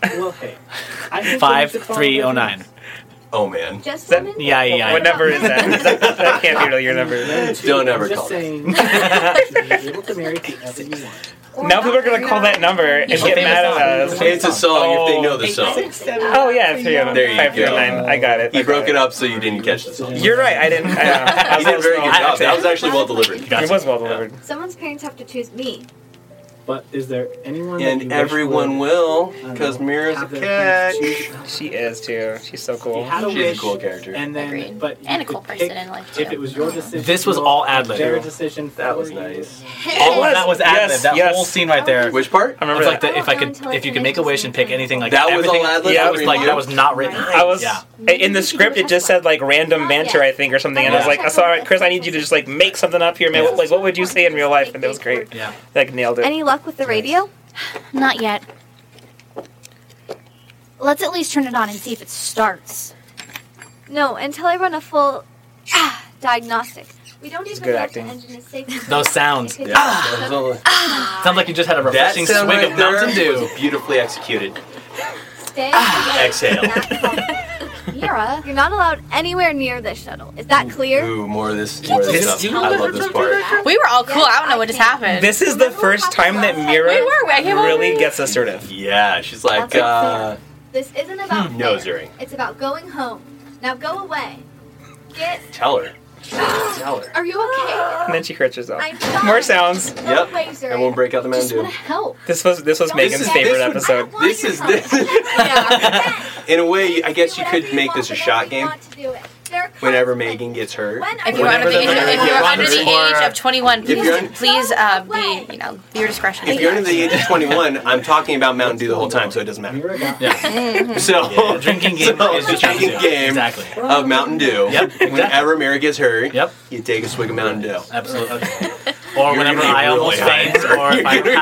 5309. Oh man. Just That- women? Yeah. What number is that? That can't be really your number. Don't ever Just call that. saying, you should be able to marry whoever you want. Now people are gonna call that number and get mad at us. It's a song if they know the song. Oh yeah, 309. There you 539. I got it. He broke it up so you didn't catch the song. You're right. I didn't. I He did a very good job. That was actually well delivered. It was well delivered. Someone's parents have to choose me. But is there anyone that you And wish everyone would, will, I don't because know, Mira's a have their cat. parents choose- She is too. She's so You cool. had a She's a wish, cool character. and then, Agreed. but you And a could cool person pick in life, if too. it was your decision. This was all ad-lib. Their decision. That was for you. nice. All of that was ad lib. Yes, That yes. whole scene right there. Which part? I remember It's like that. if you could make a wish and pick anything like That was everything, all ad-lib? Yeah, it was Yeah. like that was not written. I was Yeah. in the script. It just said like random banter, I think, or something. And I was like, "So, all right, Chris, I need you to just like make something up here, man. Yeah. Like, what would you say in real life?" And it was great. Yeah. Like nailed it. Any luck with the radio? Not yet. Let's at least turn it on and see if it starts. No, until I run a full diagnostic. We don't even good know acting. if the engine is safe. Those sounds. It could Yeah. Sounds like you just had a That refreshing sound swig right of Mountain there Dew. was beautifully executed. stay. Exhale. Mira, you're not allowed anywhere near this shuttle. Is that clear? Ooh, more of this stuff. I love this part. We were all cool. I don't know what just happened. This is the first time that Mira We were. I came over really here. gets assertive. Yeah, she's like, This isn't about No, fair. Zuri. It's about going home. Now go away. Tell her. Tell her. Are you okay? And then she hurts herself. I'm fine. More sounds. Yep. I won't break out the Mountain Dew. Help. This was Megan's favorite episode. This is in a way, I guess you could make this a shot game. Whenever Megan gets hurt. If you're under the age of 21, please be your discretion. If you're under the age of 21, I'm talking about Mountain Dew the whole time, so it doesn't matter. Yeah. So drinking game is the drinking game of Mountain Dew. Yep. Whenever Mary gets hurt, you take a swig of Mountain Dew. Absolutely. Or whenever I almost faint, or if I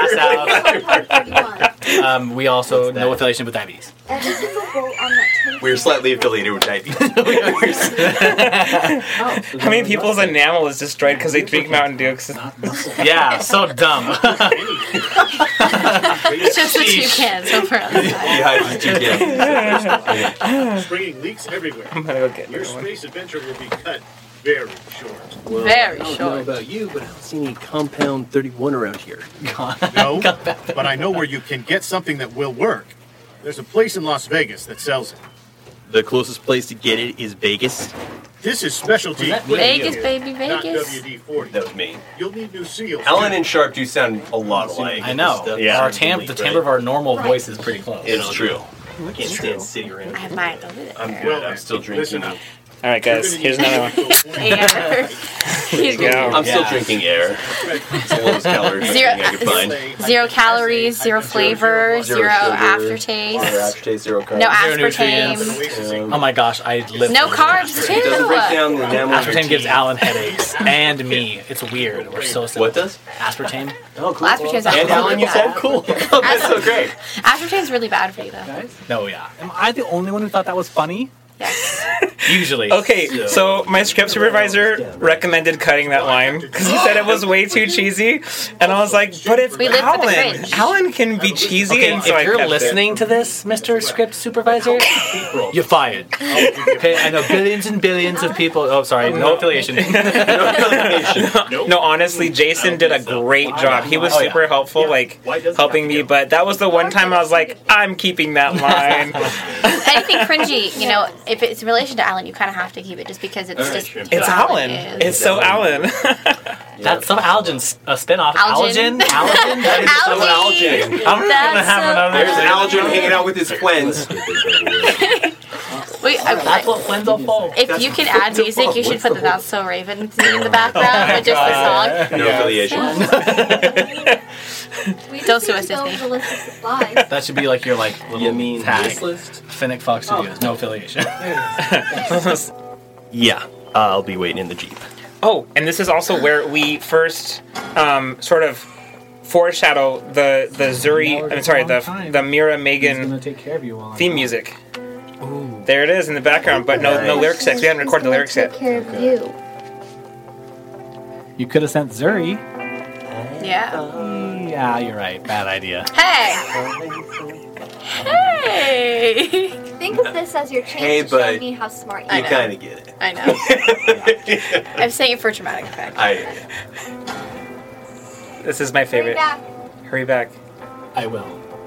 pass out. We also no affiliation with diabetes. We're slightly affiliated with diabetes. How many people's enamel is destroyed because they drink Mountain Dew? Yeah, so dumb. It's just the 2 cans over on the side. Bringing leaks everywhere. I'm gonna go get Your space adventure will be cut very short. Very I don't know short. about you, but I don't see any Compound 31 around here. No, but I know where you can get something that will work. There's a place in Las Vegas that sells it. The closest place to get it is Vegas. This is specialty. Vegas, baby, Not Vegas. WD-40. That was me. You'll need new seals. Alan and Sharp do sound a lot alike. I know. Yeah. The timbre of our normal voice is pretty close. It's true. I can't stand sitting around. I have mine over there. I'm good. I'm still drinking. All right, guys. Here's another one. Air. I'm still drinking air. It's the lowest calorie thing I could find. 0 calories, 0 flavor, 0 sugar, aftertaste. Zero aftertaste, 0 carbs. No Zero aspartame. nutrients. Oh my gosh, I live. No carbs too. It doesn't break down the enamel. Aspartame gives Alan headaches and me. It's weird. We're so sick. What does? Aspartame. Oh, cool. Aspartame's And actually Alan, really you said bad. cool. Oh, that's so great. Aspartame's really bad for you though. No, yeah. Am I the only one who thought that was funny? Yes. Usually. Okay, so my script supervisor recommended cutting that line because he said it was way too cheesy, and I was like, "But it's We live for the Alan. cringe. Alan can be cheesy." Okay, and so I if you're kept listening to this, Mr. Script Supervisor, you're fired. Okay, I know billions and billions of people. Oh, sorry, no affiliation. No, honestly, Jason did a great job. He was super helpful, like helping me. But that was the one time I was like, "I'm keeping that line." Anything cringy, if it's in relation to Alan, you kind of have to keep it just because it's just. It's Alan. It's so Alan. That's some Algin's spinoff. Algin? Algin? That is so Algin. I'm gonna have another. There's Algin hanging out with his friends. Wait, That's what friends are for. if you can add music, you should put the That's So Raven theme in the background, or just the song. No affiliation. Don't sue us, Disney. That should be like your little tag. this list? Finnick Fox Studios, no affiliation. Yeah, I'll be waiting in the Jeep. Oh, and this is also where we first sort of foreshadow the Zuri. I'm sorry, the Mira Megan theme music. Ooh. There it is in the background, but no lyrics yet. We haven't recorded the lyrics yet. Take care of you. You could have sent Zuri. Yeah. Yeah, you're right. Bad idea. Hey! Hey! Think of this as your chance Hey, to show but me how smart you I You know. kind of get it. I know. I'm saying it for dramatic effect. This is my favorite. back. Hurry back. I will.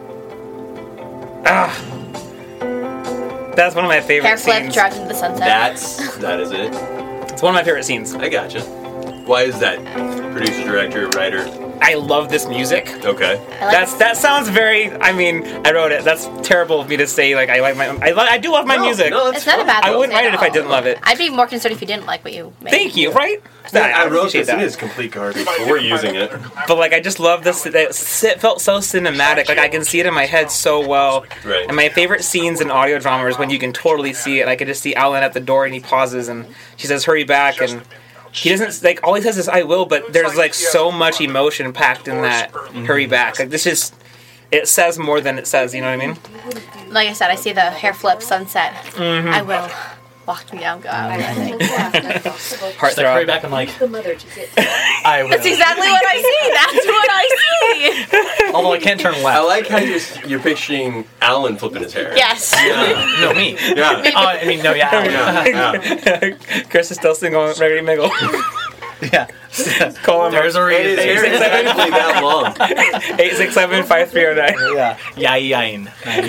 Ah! That's one of my favorite Hair flip, scenes. drives into the sunset. That is it. It's one of my favorite scenes. I gotcha. Why is that? Producer, director, writer. I love this music. Okay. That sounds very. I mean, I wrote it. That's terrible of me to say. Like I do love my music. No, It's not a bad thing. I wouldn't write it if I didn't love it. I'd be more concerned if you didn't like what you made. Thank you. Right? I wrote appreciate this that. in his complete garbage, but we're using it. But like, I just love this. It felt so cinematic. Like I can see it in my head so well. Right. And my favorite scenes in audio drama is when you can totally see it. I could just see Alan at the door and he pauses and she says, "Hurry back," and he doesn't like. All he says is, "I will," but there's like so much emotion packed in that "hurry back." Like this is. It says more than it says. You know what I mean? Like I said, I see the hair flip sunset. Mhm. I will. Walk me down, go out. Heartthrob. Hurry back. I'm like, I will. That's exactly what I see. That's what I see. Although I can't turn left. I like how you're picturing Alan flipping his hair. Yes. Yeah. No, me. Yeah. Oh, I mean, no, yeah. Yeah. Chris is still single, ready to mingle. Yeah. Call him. There's a reason. It's exactly that long. 867-5309. Yeah. Yain.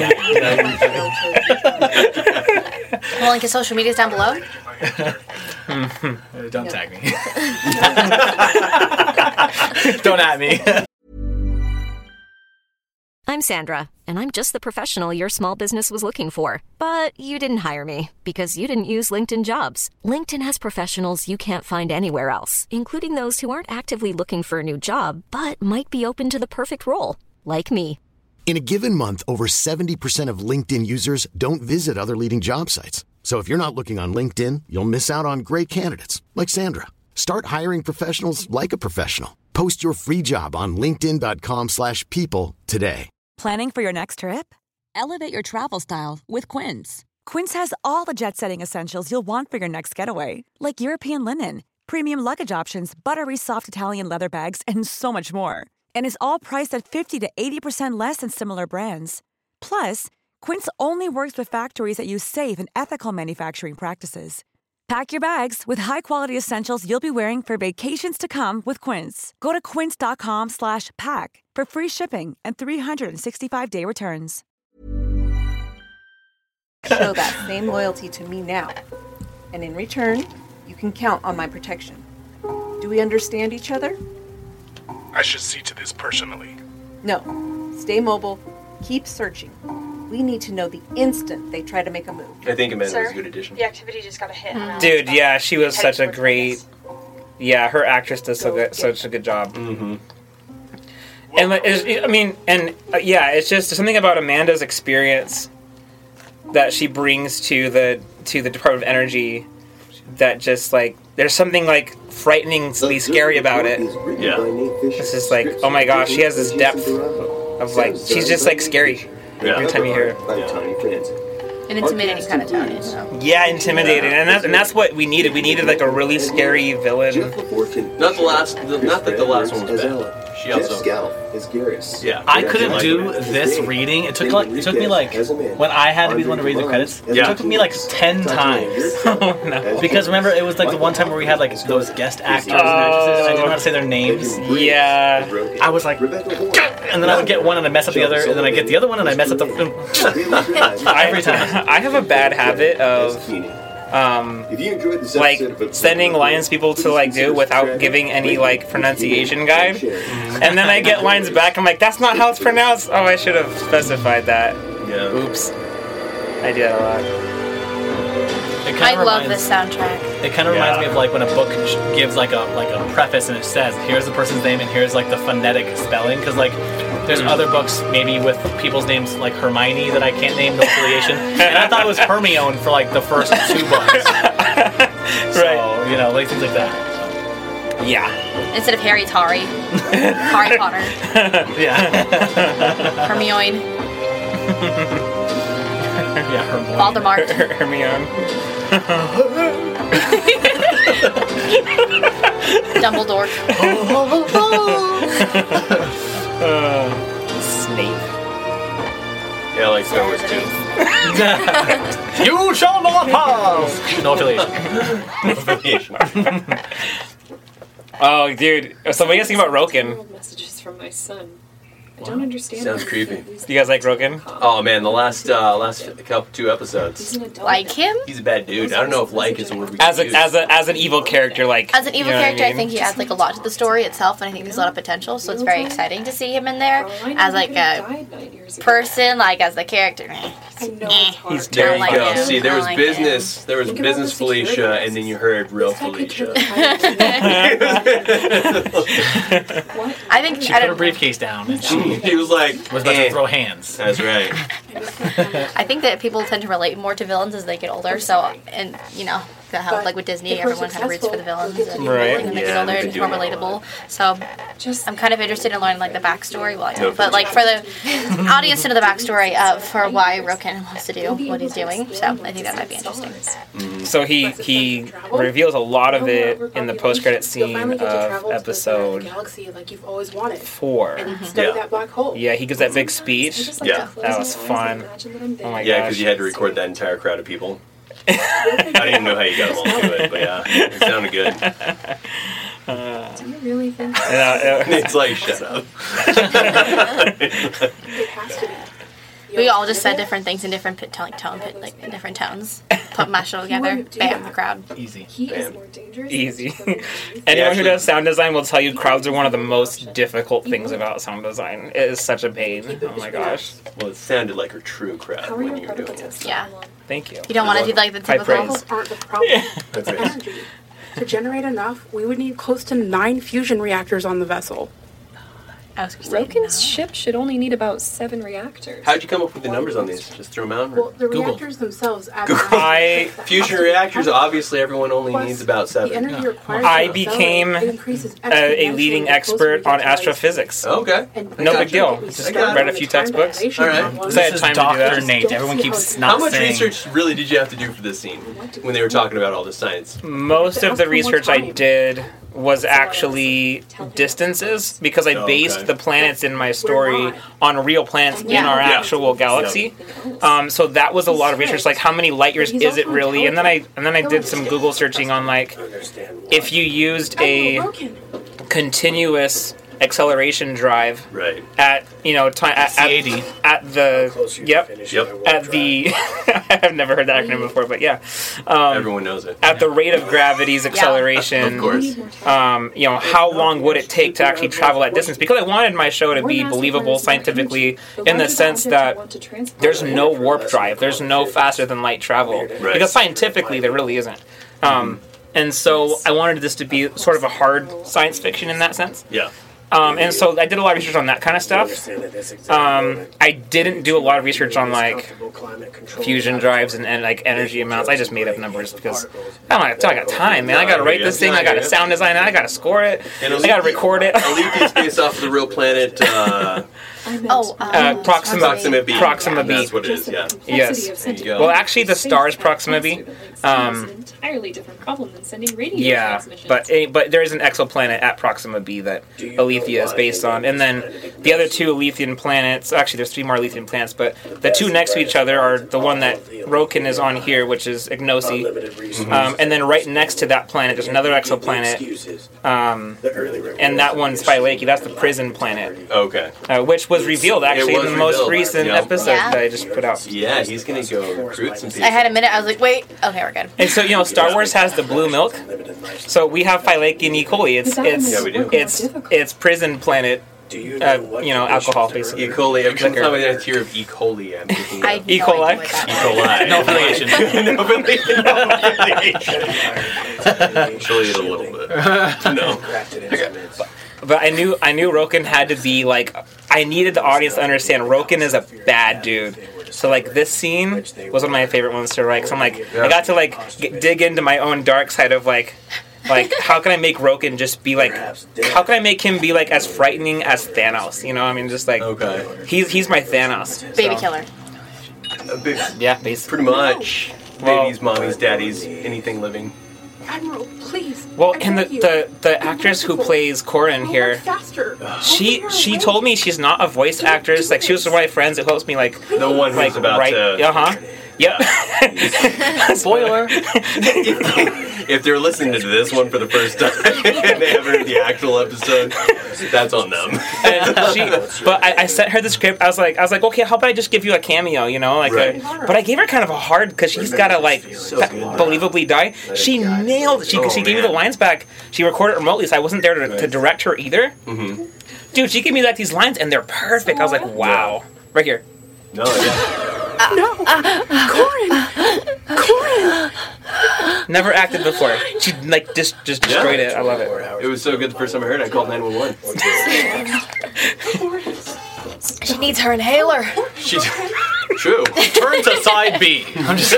We'll link his social medias down below. Don't tag me. Don't at me. I'm Sandra, and I'm just the professional your small business was looking for. But you didn't hire me because you didn't use LinkedIn Jobs. LinkedIn has professionals you can't find anywhere else, including those who aren't actively looking for a new job, but might be open to the perfect role, like me. In a given month, over 70% of LinkedIn users don't visit other leading job sites. So if you're not looking on LinkedIn, you'll miss out on great candidates like Sandra. Start hiring professionals like a professional. Post your free job on linkedin.com/people today. Planning for your next trip? Elevate your travel style with Quince. Quince has all the jet-setting essentials you'll want for your next getaway, like European linen, premium luggage options, buttery soft Italian leather bags, and so much more. And is all priced at 50 to 80% less than similar brands. Plus, Quince only works with factories that use safe and ethical manufacturing practices. Pack your bags with high-quality essentials you'll be wearing for vacations to come with Quince. Go to quince.com/pack for free shipping and 365-day returns. Show that same loyalty to me now. And in return, you can count on my protection. Do we understand each other? I should see to this personally. No. Stay mobile. Keep searching. We need to know the instant they try to make a move. I think Amanda was a good addition. The activity just got a hit. Dude, yeah, she was such a great... Yeah, her actress does such a good job. Mm-hmm. And it's just something about Amanda's experience that she brings to the Department of Energy that just like there's something like frighteningly scary about it. Yeah, it's just like, oh my gosh, she has this depth of like she's just like scary every time you hear her. An intimidating kind of tone. So. Yeah, intimidating, and that's what we needed. We needed like a really scary villain. Not the last one was bad. She also is Garrus. Yeah, I couldn't do this reading. It took me like when I had to be the one to read the credits. It took me like 10 times. Oh no! Because remember, it was like the one time where we had like those guest actors and actresses, and I didn't know how to say their names. Yeah, I was like, and then I would get one and I mess up the other, and then I get the other one and I mess up the every time. I have a bad habit of like sending lines people to like do without giving any like pronunciation guide, and then I get lines back. I'm like, that's not how it's pronounced. Oh, I should have specified that. Yeah. Oops. I do that a lot. I love this soundtrack. It kind of reminds me of like when a book gives like a preface and it says, here's the person's name and here's like the phonetic spelling, because like there's other books maybe with people's names like Hermione that I can't name, no affiliation, and I thought it was Hermione for like the first 2 books. So, you know, like things like that. Yeah. Instead of Harry, Tari. Harry Potter. Yeah. Hermione. Yeah, Hermione. Voldemort. Hermione. Dumbledore. Snape. Yeah, I like Star Wars too. You shall not pass! No affiliation. Oh, dude. So what do you guys think about Roken? Messages from my son. I don't understand. Sounds creepy. Do you guys like Roken? Oh man, the last 2 episodes. Like him? He's a bad dude. I don't know if like is the word we as use. an evil character, like as an evil character, I think he adds like a lot to the story itself, and I think there's a lot of potential. So it's very exciting to see him in there as like a person, like as the character. He's there. You like go. him. See, there was like business. There was business Felicia, and then you heard real Felicia. I think she put her briefcase down and she was like was about to throw hands. That's right. I think that people tend to relate more to villains as they get older. So, and you know, how like with Disney, everyone kind of roots for the villains, and right? When they get older, it's more relatable. So, I'm kind of interested in learning like the backstory. Well, I know, but like for the audience to know the backstory of for why Roken wants to do what he's doing. So, I think that might be interesting. So he reveals a lot of it in the post-credit scene of episode 4. Yeah, he gives that big speech. Yeah, that was fun. Oh my yeah, gosh. because you had to record that entire crowd of people. I didn't even know how you got them all to it, but yeah, it sounded good. Do you really think? It's like, shut up. It has to be. We all just said different things in different in different tones. Mash it all together. Bam, the crowd. Easy. He is more dangerous. Easy. Anyone who does sound design will tell you crowds are one of the most difficult things about sound design. It is such a pain. Oh my gosh. Well, it sounded like a true crowd when you were doing it. Yeah. Thank you. You don't want to do like the typical. Levels aren't the problem. It's energy. To generate enough, we would need close to 9 fusion reactors on the vessel. Roken's ship should only need about 7 reactors. How'd you come up with the numbers on these? Just threw them out? Well, the reactors themselves add Fusion reactors, obviously everyone only needs about 7. the energy required I to became accelerate, it increases a leading expert on astrophysics. Okay. No big deal. Just read a few textbooks. All right. Because I had time to do that. Nate. Everyone keeps not How much saying. research really did you have to do for this scene when they were talking about all the science? Most of the research I did was actually distances because I based the planets in my story on real planets in our actual galaxy. So that was a lot of research, like how many light years is it really? And then I did some Google searching on like if you used a continuous acceleration drive at time at the at the I've never heard that acronym before, but everyone knows it. At the rate of gravity's acceleration, of course. How long would it take to actually travel that distance? Because I wanted my show to be believable scientifically in the sense that there's no warp drive, there's no faster than light travel, because scientifically there really isn't. And so I wanted this to be sort of a hard science fiction in that sense. Yeah. And so I did a lot of research on that kind of stuff. I didn't do a lot of research on like fusion drives and like energy amounts. I just made up numbers because I got time, man. I got to write this thing. I got to sound design it. I got to score it. I got to record it. Alethea is based off of the real planet. Proxima B. Proxima B. That's what it is. Yeah. Yes. Well, actually, the star is Proxima B. It's an entirely different problem than sending radio transmissions. but there is an exoplanet at Proxima B that Alethea is based on, and then the other 2 Alethian planets. Actually, there's 3 more Alethian planets, but the 2 next to each other are the one that Roken is on here, which is Ignosi, and then right next to that planet, there's another exoplanet, and that one's Phylake. That's the prison planet. Okay. Which was revealed actually in the most recent episode that I just put out. Yeah, he's gonna go recruit some people. I had a minute. I was like, wait. Okay, we're good. And so Star Wars has the blue milk. So we have Phylake and E. coli. It's prison planet. Alcohol basically. E. coli. Every time I hear of E. coli, I'm thinking of E. coli. E. coli. No affiliation. No affiliation. Actually, a little bit. No. Okay. But I knew Roken had to be like, I needed the audience to understand Roken is a bad dude. So like this scene was one of my favorite ones to write. So I'm like, I got to like dig into my own dark side of like how can I make Roken just be like, how can I make him be like as frightening as Thanos? Just like he's my Thanos. Baby killer. Yeah, basically. Pretty much. Babies, mommies, daddies, anything living. Admiral, please. Well, and the actress who plays Corin here, she told me she's not a voice actress. Like she was one of my friends that helps me like the one who's about to. Yep. Spoiler. If they're listening to this one for the first time and they haven't heard the actual episode, that's on them. But I sent her the script. I was like, okay, how about I just give you a cameo, but I gave her kind of a hard because she's got to like believably die. She nailed it. She gave me the lines back. She recorded it remotely, so I wasn't there to direct her either. Mm-hmm. Dude, she gave me these lines and they're perfect. I was like, wow. Right here. No, yeah. Corin! Never acted before. She like just destroyed it. I love it. It was so good the first time I heard it, I called 911. She needs her inhaler. She's true. Turn to side B. I'm just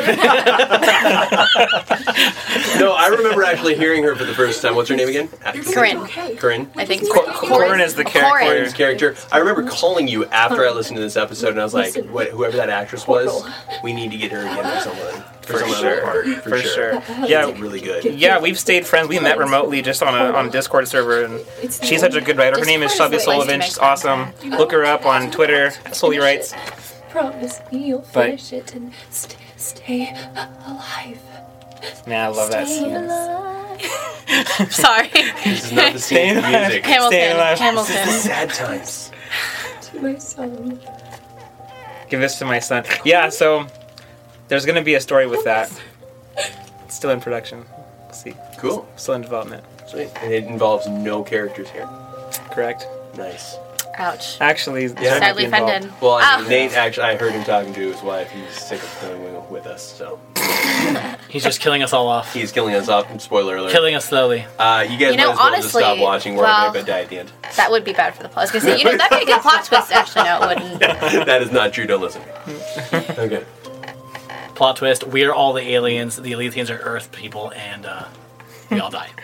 No, I remember actually hearing her for the first time. What's her name again? Corinne. Corinne? I think Corin is the character. Corinne's character. I remember calling you after I listened to this episode, and I was like, whoever that actress was, we need to get her again for someone. For sure. Yeah, really good. Yeah, we've stayed friends. We met remotely just on a Discord server, and she's such a good writer. Her name is Shelby Sullivan. She's awesome. Look her up on Twitter. Sully Writes. Promise me you'll finish it and stay alive. Man, I love that scene. Sorry. This is not the scene of music. Hamilton. This is sad times. To my son. Give this to my son. Yeah, so there's going to be a story with that. It's still in production. We'll see. Cool. Still in development. Sweet. And it involves no characters here. Correct. Nice. Ouch. Actually, sadly offended. Well, I mean, Nate, actually, I heard him talking to his wife. He's sick of filming with us, so. He's just killing us all off. He's killing us off. Spoiler alert. Killing us slowly. You guys might as well just stop watching. We're all going to die at the end. That would be bad for the plot. I was going to say, that'd be a good plot twist. Actually, no, it wouldn't. That is not true. Don't listen. Okay. Plot twist: we are all the aliens. The Alethians are Earth people, and we all die.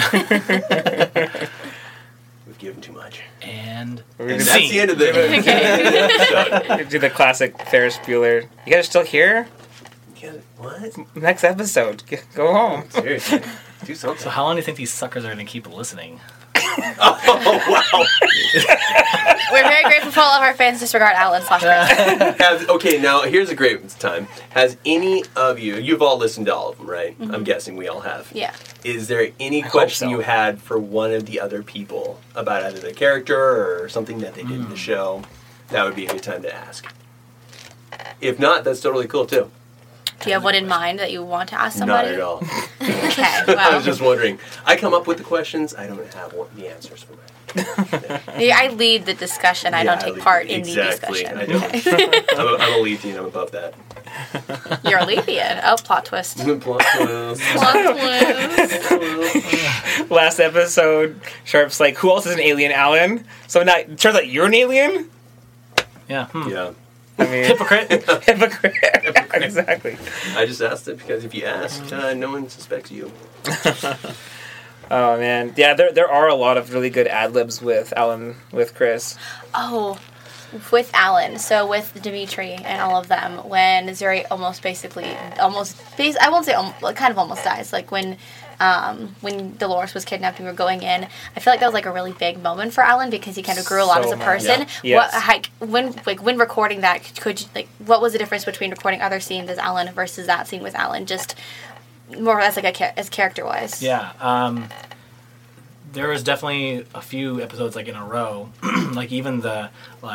We've given too much. And that's the end of the episode. Do the classic Ferris Bueller. You guys are still here? What? Next episode. Go home. Seriously. Do something. So how long do you think these suckers are going to keep listening? Oh, wow. We're very grateful for all of our fans. Disregard Alan / Okay, now here's a great time. Has any of you've all listened to all of them, right? Mm-hmm. I'm guessing we all have. Yeah. Is there any question you had for one of the other people about either the character or something that they did in the show? That would be a good time to ask. If not, that's totally cool too. Do you have one in mind that you want to ask somebody? Not at all. Okay, I well. was just wondering. I come up with the questions. I don't have the answers for them. I lead the discussion. I don't take part in the discussion. I don't. I'm a Lethean. I'm above that. You're a Lethean. Oh, plot twist. Plot twist. Last episode, Sharp's like, who else is an alien, Alan? So now it turns out you're an alien? Yeah. Yeah. I mean, hypocrite. Hypocrite. Exactly. I just asked it because if you ask, no one suspects you. Oh man, yeah. There are a lot of really good ad libs with Alan, with Chris. Oh, with Alan. So with Dimitri and all of them, when Zuri I won't say kind of almost dies. Like when Dolores was kidnapped and we were going in, I feel like that was like a really big moment for Alan because he kind of grew a lot as a person. Yeah. Yes. When recording that, what was the difference between recording other scenes as Alan versus that scene with Alan? Just more as as character wise. Yeah. There was definitely a few episodes like in a row, like even the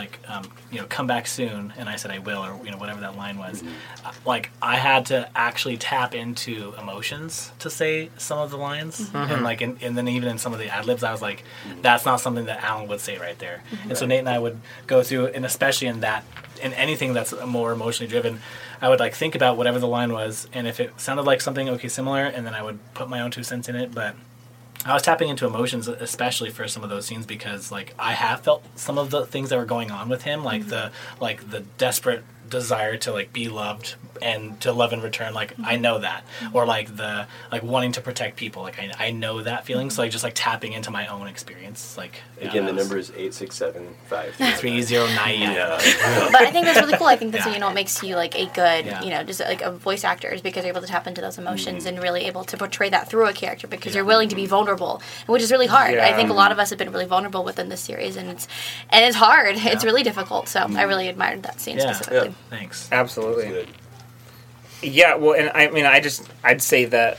come back soon, and I said I will, or whatever that line was. Like I had to actually tap into emotions to say some of the lines, Mm-hmm. and then even in some of the ad libs, I was like, that's not something that Alan would say right there. And so Nate and I would go through, and especially in anything that's more emotionally driven, I would think about whatever the line was, and if it sounded like something similar, and then I would put my own 2 cents in it, but. I was tapping into emotions, especially for some of those scenes, because I have felt some of the things that were going on with him, the desperate desire to be loved and to love in return. I know that, or the wanting to protect people. I know that feeling. So just tapping into my own experience. Again, the number is 867-533-309. Yeah. But I think that's really cool. I think that's what makes you a good just a voice actor is because you're able to tap into those emotions and really able to portray that through a character because you're willing to be vulnerable, which is really hard. Yeah. I think a lot of us have been really vulnerable within this series, and it's hard. Yeah. It's really difficult. So I really admired that scene specifically. Yeah. Thanks. Absolutely. Yeah, well, and I mean, I'd say that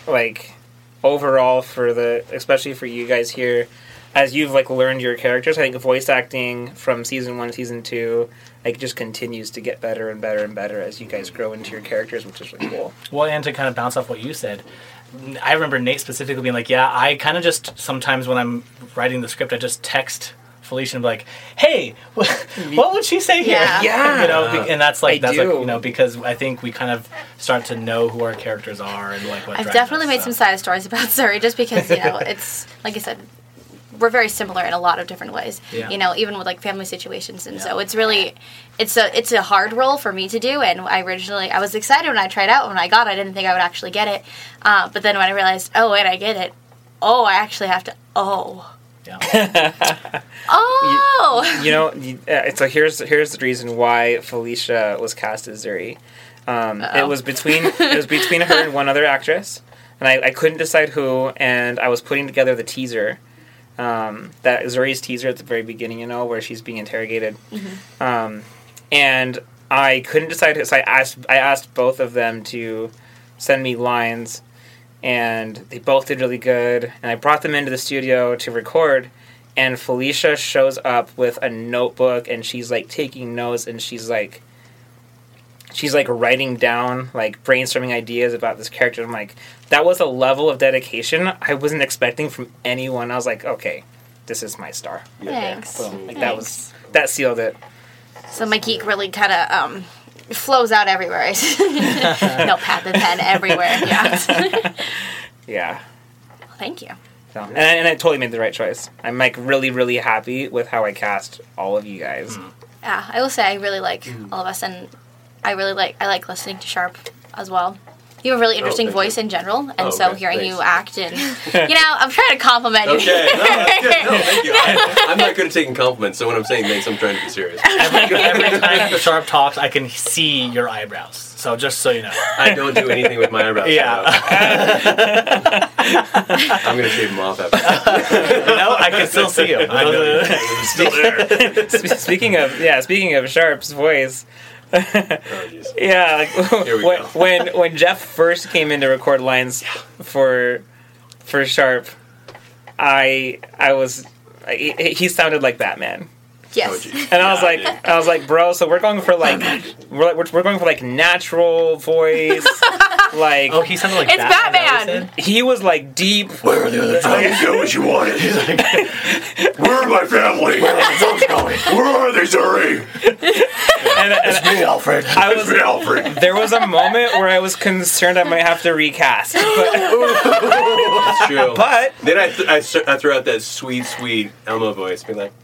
overall especially for you guys here, as you've learned your characters, I think voice acting from season 1 to season 2 just continues to get better and better and better as you guys grow into your characters, which is really cool. Well, and to kind of bounce off what you said, I remember Nate specifically being I kind of just sometimes when I'm writing the script, I just text Felicia and be hey, what would she say here? Yeah. And that's because I think we kind of start to know who our characters are and what. I've definitely made some side stories about Zuri just because it's like I said, we're very similar in a lot of different ways. Yeah. Even with family situations, and so it's really it's a hard role for me to do. And I was excited when I tried out. When I got it, I didn't think I would actually get it, but then when I realized, oh wait, I get it. Oh, I actually have to. Oh. Yeah. So here's the reason why Felicia was cast as Zuri. It was between her and one other actress, and I couldn't decide who. And I was putting together the teaser, that Zuri's teaser at the very beginning, where she's being interrogated, and I couldn't decide. So I asked both of them to send me lines. and they both did really good. And I brought them into the studio to record, and Felicia shows up with a notebook, and she's like taking notes, and she's like writing down, like brainstorming ideas about this character. I'm like, that was a level of dedication I wasn't expecting from anyone. I was like, okay, this is my star. Thanks. Boom. Like that sealed it. So my geek really kind of flows out everywhere. Notepad and pen everywhere. Yeah. Yeah. Well, thank you. So, and I totally made the right choice. I'm like really, really happy with how I cast all of you guys. Yeah, I will say I really like all of us, and I like listening to Sharp as well. You have a really interesting voice in general, and so hearing you act and, I'm trying to compliment you. Okay, no, that's good. No, thank you. I'm not good at taking compliments, so when I'm saying thanks, I'm trying to be serious. Every time Sharp talks, I can see your eyebrows. So just so you know. I don't do anything with my eyebrows. Yeah. I'm going to shave them off after that. I can still see them. I know. They're still there. Speaking of Sharp's voice... when Jeff first came in to record lines for Sharp, he sounded like Batman. Yes. And I was like, bro, so we're going for like natural voice. Like, he sounded like it's Batman. He was like deep. Where are the other families? Get what you wanted. He's like, where are my family? Where are the films going? Where are they, Zuri? It's me, Alfred. It's me, Alfred. There was a moment where I was concerned I might have to recast. That's true. But then I threw out that sweet, sweet Elmo voice, being like,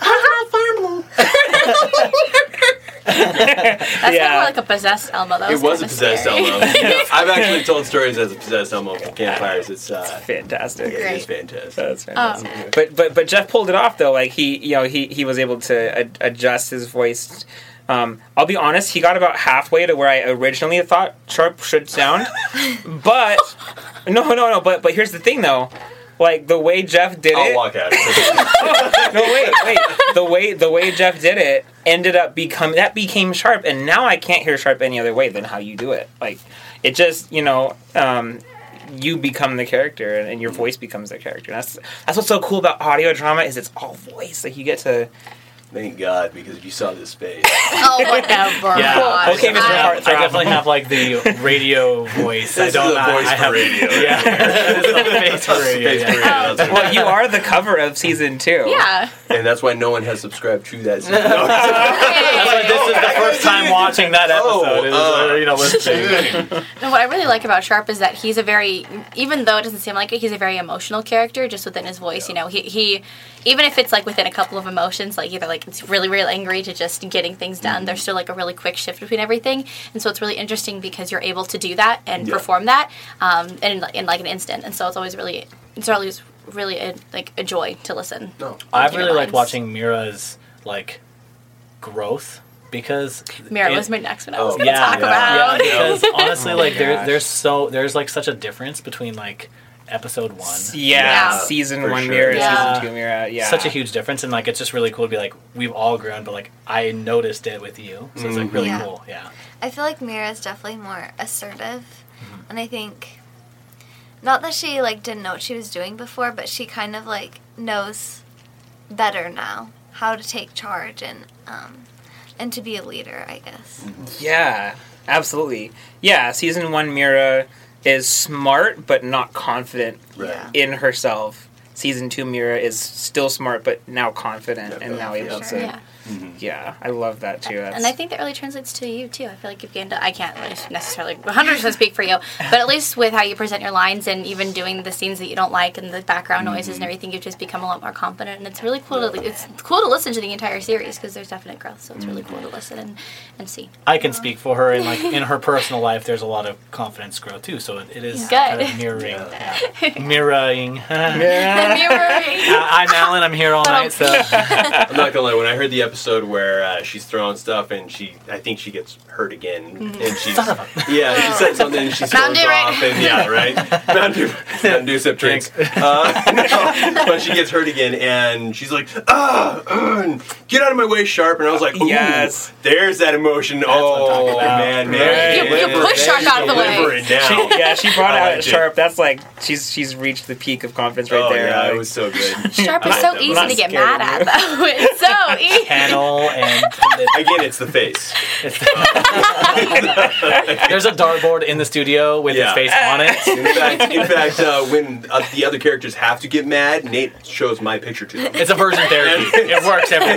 That's more like a possessed Elmo. That it was a possessed Elmo. I've actually told stories as a possessed Elmo for campfires. It's fantastic. Yeah, it's fantastic. That's fantastic. But Jeff pulled it off though. Like he was able to adjust his voice. I'll be honest, he got about halfway to where I originally thought Sharp should sound. But no. But here's the thing though. Like the way Jeff did it. I'll walk out. No, wait. The way Jeff did it ended up became Sharp, and now I can't hear Sharp any other way than how you do it. Like it just, you become the character, and your voice becomes the character. That's what's so cool about audio drama is it's all voice. Like you get to. Thank God, because if you saw this face. Oh, whatever. Yeah. Okay, Mr. Heartthrob. I definitely have like the radio voice. This is the voice for radio. Yeah. This is the face for radio. Well, you are the cover of season 2. Yeah. And that's why no one has subscribed to that season. That's why this is the first time watching that episode. Listening. No, what I really like about Sharp is that he's even though it doesn't seem like it, he's a very emotional character just within his voice. He even if it's like within a couple of emotions, like either like it's really, really angry to just getting things done, there's still like a really quick shift between everything. And so it's really interesting because you're able to do that and perform that in like an instant. And so it's always really a joy to listen. No. I've really liked watching Mira's like growth. Because Mira was my next one I was going to talk about. Yeah, because honestly, like there's like such a difference between like episode 1. Season 1 Mira, season 2 Mira. Yeah, such a huge difference, and like it's just really cool to be like we've all grown, but like I noticed it with you, so it's like really cool. Yeah, I feel like Mira is definitely more assertive, and I think not that she like didn't know what she was doing before, but she kind of like knows better now how to take charge and to be a leader, I guess. Yeah, absolutely. Yeah, season 1 Mira is smart but not confident in herself. Season 2 Mira is still smart but now confident and now able to. Yeah. Yeah, I love that too. And I think that really translates to you too. I feel like if you end up, I can't necessarily 100% speak for you, but at least with how you present your lines and even doing the scenes that you don't like and the background noises and everything, you've just become a lot more confident. And it's really cool to listen to the entire series because there's definite growth. So it's really cool to listen and see. I can speak for her, and like in her personal life, there's a lot of confidence growth too. So it is kind of mirroring. Mirroring. I'm Alan. I'm here all night. So I'm not gonna lie. When I heard the episode where she's throwing stuff and I think she gets hurt again, and she's she said something and she storms off, and Mountain Dew. Doesn't do sip drinks. But she gets hurt again, and she's like, get out of my way, Sharp. And I was like, ooh, yes, there's that emotion. Man. You push Sharp out of the way. She brought out Sharp. That's like, she's reached the peak of confidence right there. Yeah, it was so good. Sharp is so easy to get mad at, though. It's so easy. Channel and again, it's the face. There's a dartboard in the studio with his face on it. In fact, when the other characters have to get mad, Nate shows my picture to them. It's aversion therapy. It works every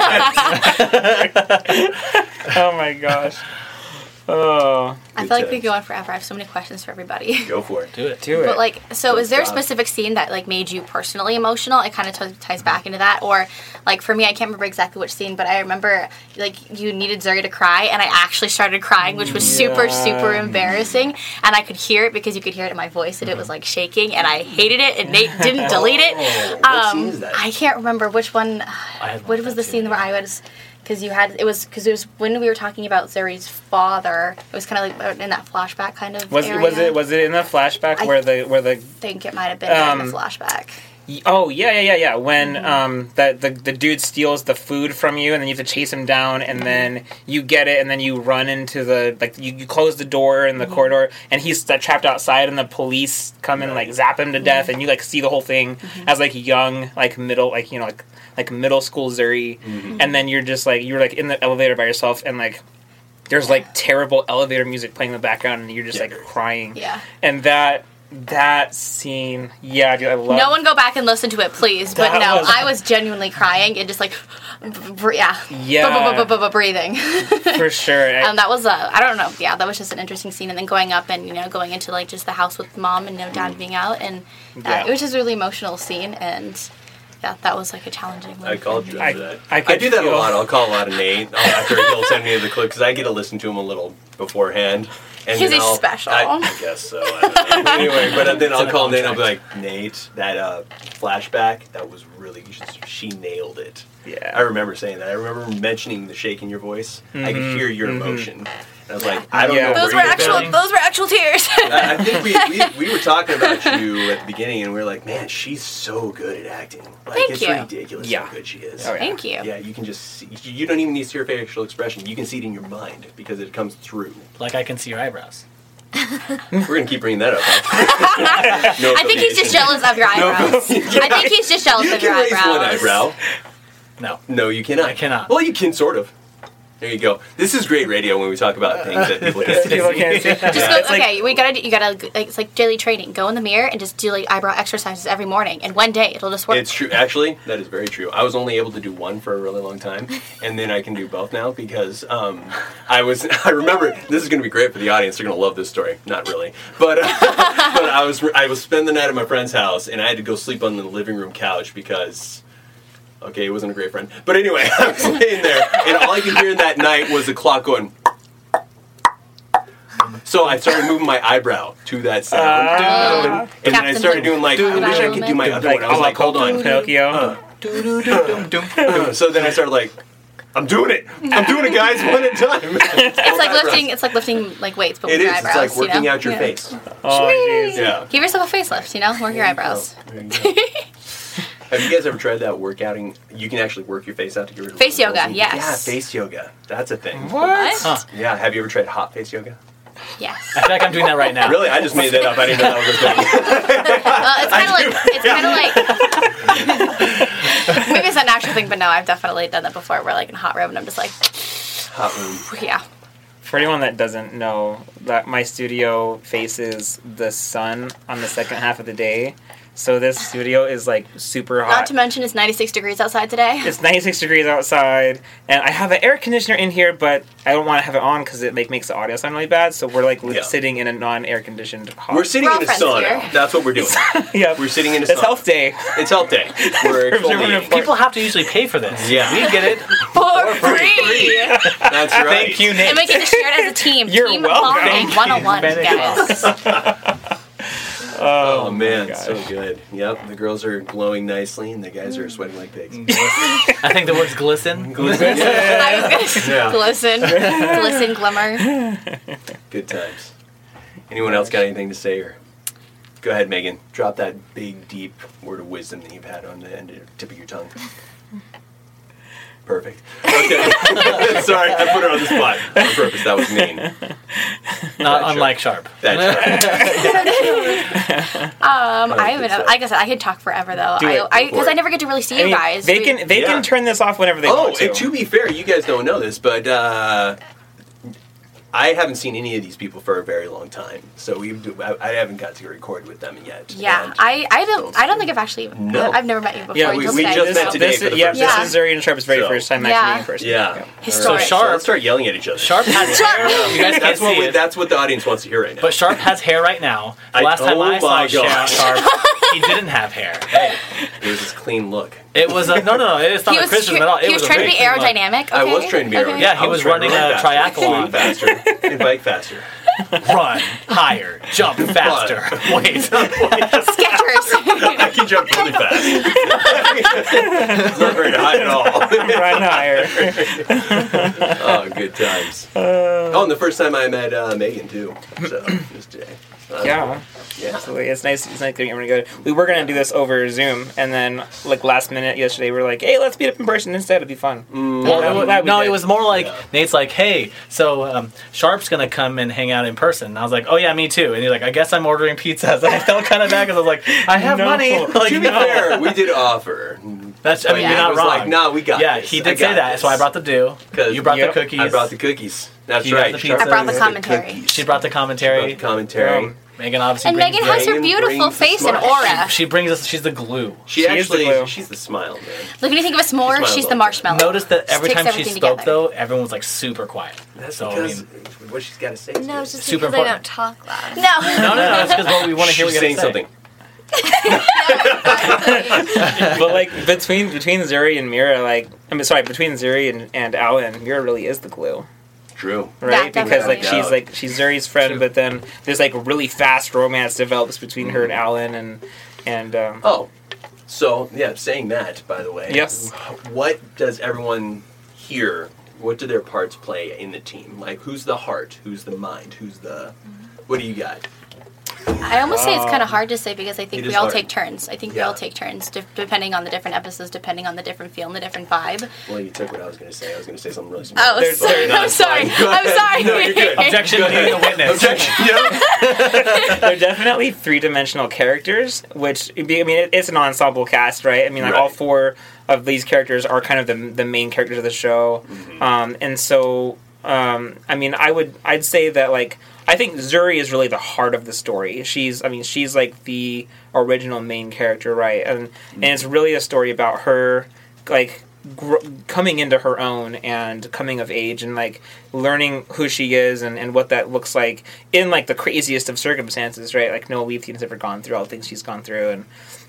time. Oh my gosh. Oh. I feel like we could go on forever. I have so many questions for everybody. Go for it. Do it. But like, so is there a specific scene that like made you personally emotional? It kind of ties back into that, or like for me, I can't remember exactly which scene, but I remember like you needed Zuri to cry, and I actually started crying, which was super embarrassing, and I could hear it because you could hear it in my voice, and it was like shaking, and I hated it, and Nate didn't delete it. What scene is that? I can't remember which one. What was the scene where I was? Because it was when we were talking about Zuri's father. It was kind of like in that flashback kind of area. Was it in the flashback where the I think it might have been in the flashback. Oh yeah. When the dude steals the food from you, and then you have to chase him down, and then you get it, and then you run into you close the door in the corridor, and he's trapped outside, and the police come and like zap him to death, and you like see the whole thing as like young middle middle school Zuri, and then you're in the elevator by yourself, and like there's like terrible elevator music playing in the background, and you're just like crying. Yeah. And that scene, dude, I love. No one go back and listen to it, please. But I was genuinely crying and just like, breathing. For sure. That was I don't know. Yeah, that was just an interesting scene. And then going up and going into like just the house with mom and dad being out, and it was just a really emotional scene. And yeah, that was like a challenging one. I called you for that. I do that a lot. I'll call a lot of Nate after he'll send me the clip because I get to listen to him a little beforehand. Because he's special. I guess so. Anyway, but then I'll call Nate and I'll be like, Nate, that flashback, that was really, she nailed it. Yeah. I remember saying that. I remember mentioning the shake in your voice. I could hear your emotion. And I was like, I don't know those were actual tears. I think we were talking about you at the beginning, and we were like, man, she's so good at acting. Like, Thank it's you. ridiculous how good she is. Oh, yeah. Thank you. Yeah, you can just see, you don't even need to see her facial expression. You can see it in your mind because it comes through. Like I can see your eyebrows. We're going to keep bringing that up. Huh? I think he's just jealous of your eyebrows. I think he's just jealous of your eyebrows. You can raise one eyebrow. No. No, you cannot. I cannot. Well, you can, sort of. There you go. This is great radio when we talk about things that people can't see. Just go, okay, you gotta, it's like daily training. Go in the mirror and just do like eyebrow exercises every morning, and one day it'll just work. It's true. Actually, that is very true. I was only able to do one for a really long time, and then I can do both now because I remember, this is going to be great for the audience. They're going to love this story. Not really. But I was spending the night at my friend's house, and I had to go sleep on the living room couch because... Okay, he wasn't a great friend. But anyway, I was laying there, and all I could hear that night was the clock going... So I started moving my eyebrow to that sound. And then I started doing like, I wish I could do my other one. I was like, hold on. Pinocchio. So then I started like, I'm doing it, guys, one at a time. It's like lifting like weights, but with your eyebrows. It's like working out your face. Oh, jeez. Yeah. Give yourself a facelift, work your eyebrows. Have you guys ever tried that workouting? You can actually work your face out to get rid of face yoga, yes. Yeah, face yoga. That's a thing. What? Huh. Yeah, have you ever tried hot face yoga? Yes. I feel like I'm doing that right now. Really? I just made that up. I didn't know that was a thing. Maybe it's not an actual thing, but no, I've definitely done that before. We're like in a hot room and I'm just like... Hot room. Yeah. For anyone that doesn't know, that my studio faces the sun on the second half of the day. So this studio is like super hot. Not to mention it's 96 degrees outside today. It's 96 degrees outside, and I have an air conditioner in here, but I don't want to have it on because it makes the audio sound really bad. So we're like sitting in a non-air conditioned hot. We're sitting in a sauna. Here. That's what we're doing. Yeah, we're sitting in a sauna. It's health day. It's health day. We're people have to usually pay for this. Yeah, we get it for free. That's right. Thank you, Nate. And we get to share it as a team. You're team welcome. bonding 101, guys. Oh man, so good. Yep, the girls are glowing nicely, and the guys are sweating like pigs. I think the word's glisten. Glisten. I was gonna say glisten, glimmer. Good times. Anyone else got anything to say? Or Go ahead, Megan. Drop that big, deep word of wisdom that you've had on the end of the tip of your tongue. Perfect. Okay. Sorry, I put her on the spot on purpose. That was mean. Not unlike Sharp. That's right. I haven't. Like I said, I could talk forever though. Because I never get to really see you guys. They can turn this off whenever they want to. And to be fair, you guys don't know this, but I haven't seen any of these people for a very long time, so I haven't got to record with them yet. Yeah, I don't think I've actually. No. I've never met you before. Yeah, we just met today. This is Zuri and Sharp's very first time actually meeting in person. Yeah. Historic. So Sharp, let's start yelling at each other. Sharp has hair. You guys can't see it. That's what the audience wants to hear right now. But Sharp has hair right now. The last time I saw Sharp, he didn't have hair. Hey, it was this clean look. It was no. It's not a criticism at all. He was trying to be aerodynamic. I was trying to be aerodynamic. Yeah, he was running a triathlon. Faster, and bike faster. Run higher, jump faster. Wait. Skechers. I can jump really fast. It's not very high at all. Run higher. Oh, good times. And the first time I met Megan too. So just today. Yeah. Absolutely. It's nice getting everyone together. We were going to do this over Zoom, and then, like, last minute yesterday, we were like, hey, let's meet up in person instead. It'd be fun. It was more like, Nate's like, hey, so Sharp's going to come and hang out in person. And I was like, oh, yeah, me too. And he's like, I guess I'm ordering pizzas. And I felt kind of bad because I was like, I have money. Like, to be fair, we did offer. You're not wrong. Like, no, we got this. Yeah, he did say that, this. so I brought the do. You brought the cookies. I brought the cookies. That's right. I brought the commentary. She brought the commentary. Megan obviously and Megan has her beautiful face and aura. She brings us. She's the glue. She's the smile, man. Look, when you think of a s'more, she's the marshmallow. Notice that every time she spoke, though, everyone was like super quiet. That's because what she's got to say. No, it's just super because important. I don't talk loud. No. It's because we want to hear what you're saying. Something. But like between Zuri and Mira, between Zuri and Alan, Mira really is the glue. True. Right? Because she's Zuri's friend, but then there's like really fast romance develops between her and Alan and So saying that, by the way. Yes. What does everyone here, what do their parts play in the team? Like who's the heart? Who's the mind? What do you got? I almost say it's kind of hard to say because I think we all hard. take turns. I think we all take turns depending on the different episodes, depending on the different feel and the different vibe. Well, you took what I was going to say. I was going to say something really smart. Oh, I'm sorry. No, you're good. Objection to being a witness. They're definitely three-dimensional characters, which, I mean, it's an ensemble cast, right? I mean, like all four of these characters are kind of the main characters of the show. Mm-hmm. And so, I mean, I'd say that, like, I think Zuri is really the heart of the story. She's like the original main character, right? And it's really a story about her, like, coming into her own and coming of age and, like, learning who she is and what that looks like in, like, the craziest of circumstances, right? Like, no Leaftine's ever gone through all the things she's gone through.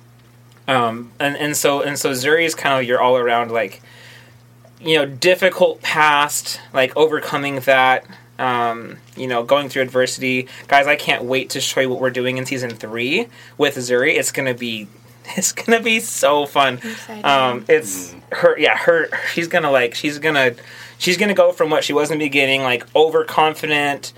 And so Zuri is kind of your all-around, like, you know, difficult past, like, overcoming that, you know, going through adversity. Guys, I can't wait to show you what we're doing in season 3 with Zuri. It's gonna be so fun. It's her. She's gonna go from what she was in the beginning, like overconfident,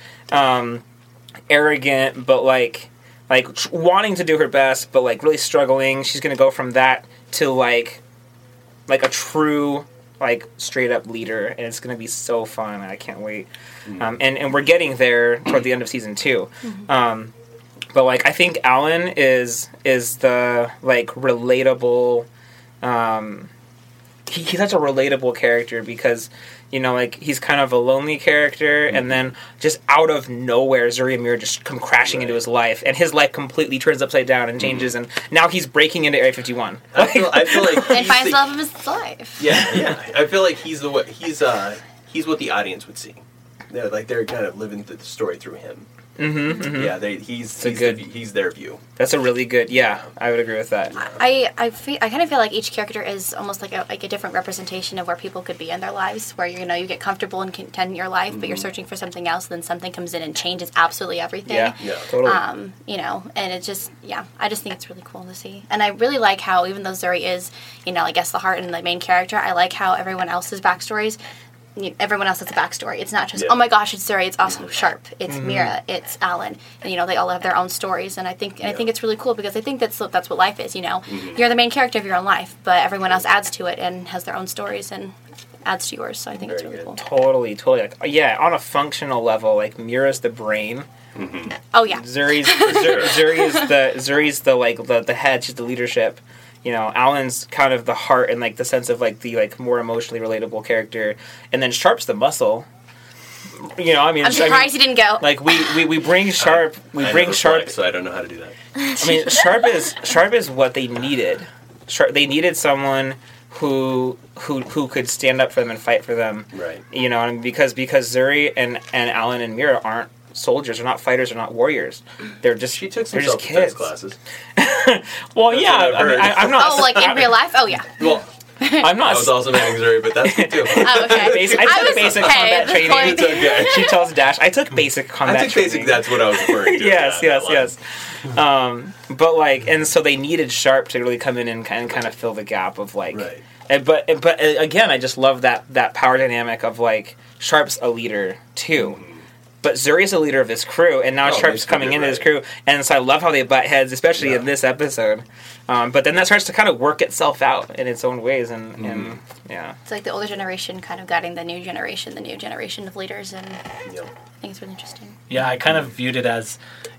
arrogant, but like wanting to do her best, but like really struggling. She's gonna go from that to like a true, like, straight up leader, and it's going to be so fun. I can't wait. And we're getting there toward the end of season 2. Mm-hmm. But, like, I think Alan is the, like, relatable, he's such a relatable character because, you know, like, he's kind of a lonely character, and then just out of nowhere, Zuri and Mira just come crashing into his life, and his life completely turns upside down and changes, and now he's breaking into Area 51. I feel like and finds love of his life. Yeah. I feel like he's what the audience would see. They're kind of living the story through him. Mm-hmm, mm-hmm. Yeah, he's their view. That's a really good. Yeah, I would agree with that. I kind of feel like each character is almost like a different representation of where people could be in their lives. Where you get comfortable and content in your life, but you're searching for something else. Then something comes in and changes absolutely everything. Yeah, totally. And it just I just think it's really cool to see. And I really like how even though Zuri is I guess the heart and the main character, I like how everyone else's backstories everyone else has a backstory. It's not just, oh my gosh, it's Zuri, it's also Sharp, it's Mira, it's Alan, and they all have their own stories. And I think it's really cool because I think that's what life is. You're the main character of your own life, but everyone else adds to it and has their own stories and adds to yours. So I think it's really cool. Totally. On a functional level, Mira's the brain. Mm-hmm. Oh yeah. Zuri's the head. She's the leadership. Alan's kind of the heart and the sense of the more emotionally relatable character, and then Sharp's the muscle. I'm surprised he didn't go. We bring Sharp. Sharp, so I don't know how to do that. Sharp is what they needed. They needed someone who could stand up for them and fight for them. Right. Because Zuri and Alan and Mira aren't soldiers, they're not fighters, they're not warriors. They're just they're just kids. Classes. Well, yeah. I'm not. Oh, in real life? Oh, yeah. Well, I'm not. I was also meaning Zuri, but that's good too. Oh, okay. I took basic combat training. It's okay. She tells Dash, I took basic combat training. That's what I was referring to. Yes. But and so they needed Sharp to really come in and kind of fill the gap of Right. But again, I just love that power dynamic of Sharp's a leader too. But Zuri's a leader of his crew, and now Sharp's coming into his crew, and so I love how they butt heads, especially in this episode. But then that starts to kind of work itself out in its own ways, and yeah. It's like the older generation kind of guiding the new generation of leaders, and I think it's really interesting. Yeah, I kind of viewed it as,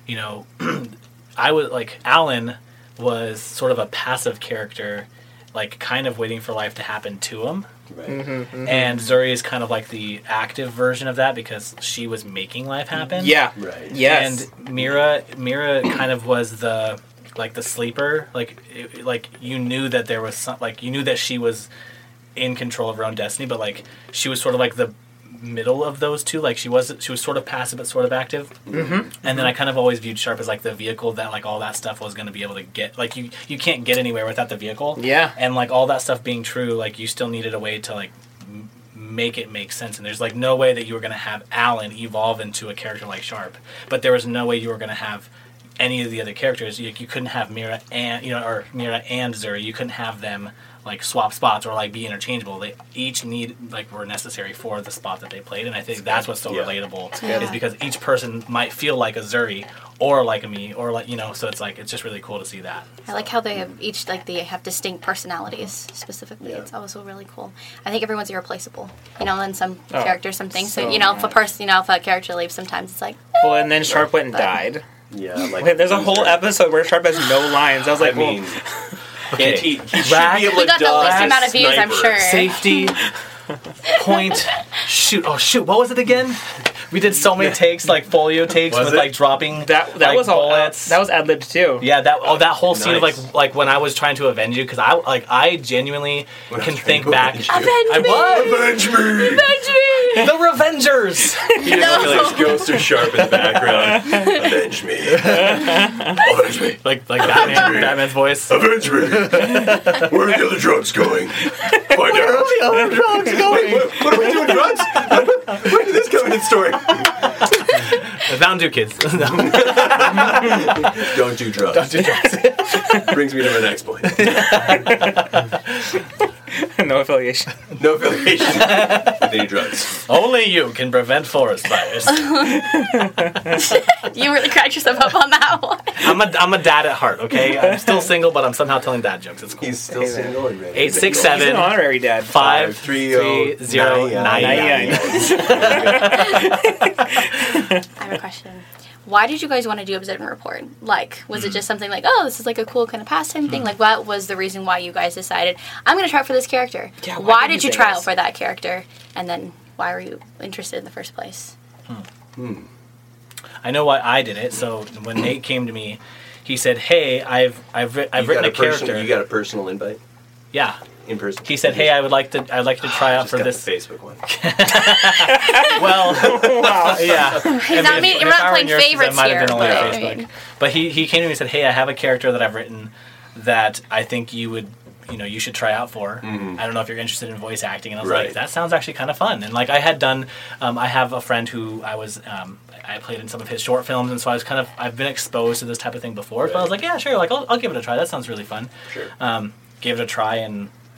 I was Alan was sort of a passive character, kind of waiting for life to happen to him. Right. Mm-hmm. And Zuri is kind of the active version of that because she was making life happen. Yeah. Right. Yes. And Mira kind of was the sleeper. You knew that there was you knew that she was in control of her own destiny, but she was sort of the middle of those two. She was sort of passive but sort of active. Mm-hmm. And then I kind of always viewed Sharp as the vehicle that all that stuff was going to be able to get. You can't get anywhere without the vehicle. Yeah. And all that stuff being true, you still needed a way to make it make sense. And there's no way that you were going to have Alan evolve into a character like Sharp, but there was no way you were going to have any of the other characters. You couldn't have Mira and Mira and Zuri. You couldn't have them swap spots or be interchangeable. They each were necessary for the spot that they played, and I think that's what's so relatable is because each person might feel like a Zuri or like a me or so it's just really cool to see that. I like how they have each they have distinct personalities specifically. It's also really cool. I think everyone's irreplaceable. And some characters, some things. So if a character leaves, sometimes it's well, and then Sharp went and died. Yeah, there's a whole episode where Sharp has no lines. I was like, okay. He should be able we got the least amount of views, I'm sure. Safety. Point. Shoot. Oh, shoot. What was it again? We did so many takes, folio takes with dropping that was bullets. That was ad-libbed too. Yeah, that whole scene of when I was trying to avenge you, because I genuinely can think back. Avenge me! The Revengers! He just Ghost or Sharp in the background. Avenge me. Avenge me. Like Batman's voice. Avenge me. Where are the other drugs going? Find out. Where are the other drugs going? What are we doing, drugs? Where did this come in the story? Mountain Dew kids. Don't do drugs. Don't do drugs. Brings me to my next point. No affiliation. No affiliation with any drugs. Only you can prevent forest fires. You really cracked yourself up on that one. I'm a dad at heart, okay? I'm still single, but I'm somehow telling dad jokes. It's cool. He's still single and ready. 867. He's an honorary dad. 53099. I have a question. Why did you guys want to do Obsidian Report? Was it just something this is a cool kind of pastime thing? What was the reason why you guys decided, I'm going to try out for this character? Yeah, why did you try out for that character? And then why were you interested in the first place? I know why I did it. So when Nate came to me, he said, "Hey, I've written a character." You got a personal invite? Yeah. In person. He said, "Hey, I'd like to try out for this Facebook one." Well, wow, yeah. You're not playing favorites here. But he came to me and said, "Hey, I have a character that I've written that I think you would, you should try out for. I don't know if you're interested in voice acting." And I was like, "That sounds actually kind of fun." And I had done, I have a friend who I played in some of his short films, and so I've been exposed to this type of thing before. But I was like, "Yeah, sure. I'll give it a try. That sounds really fun." Sure. Gave it a try, and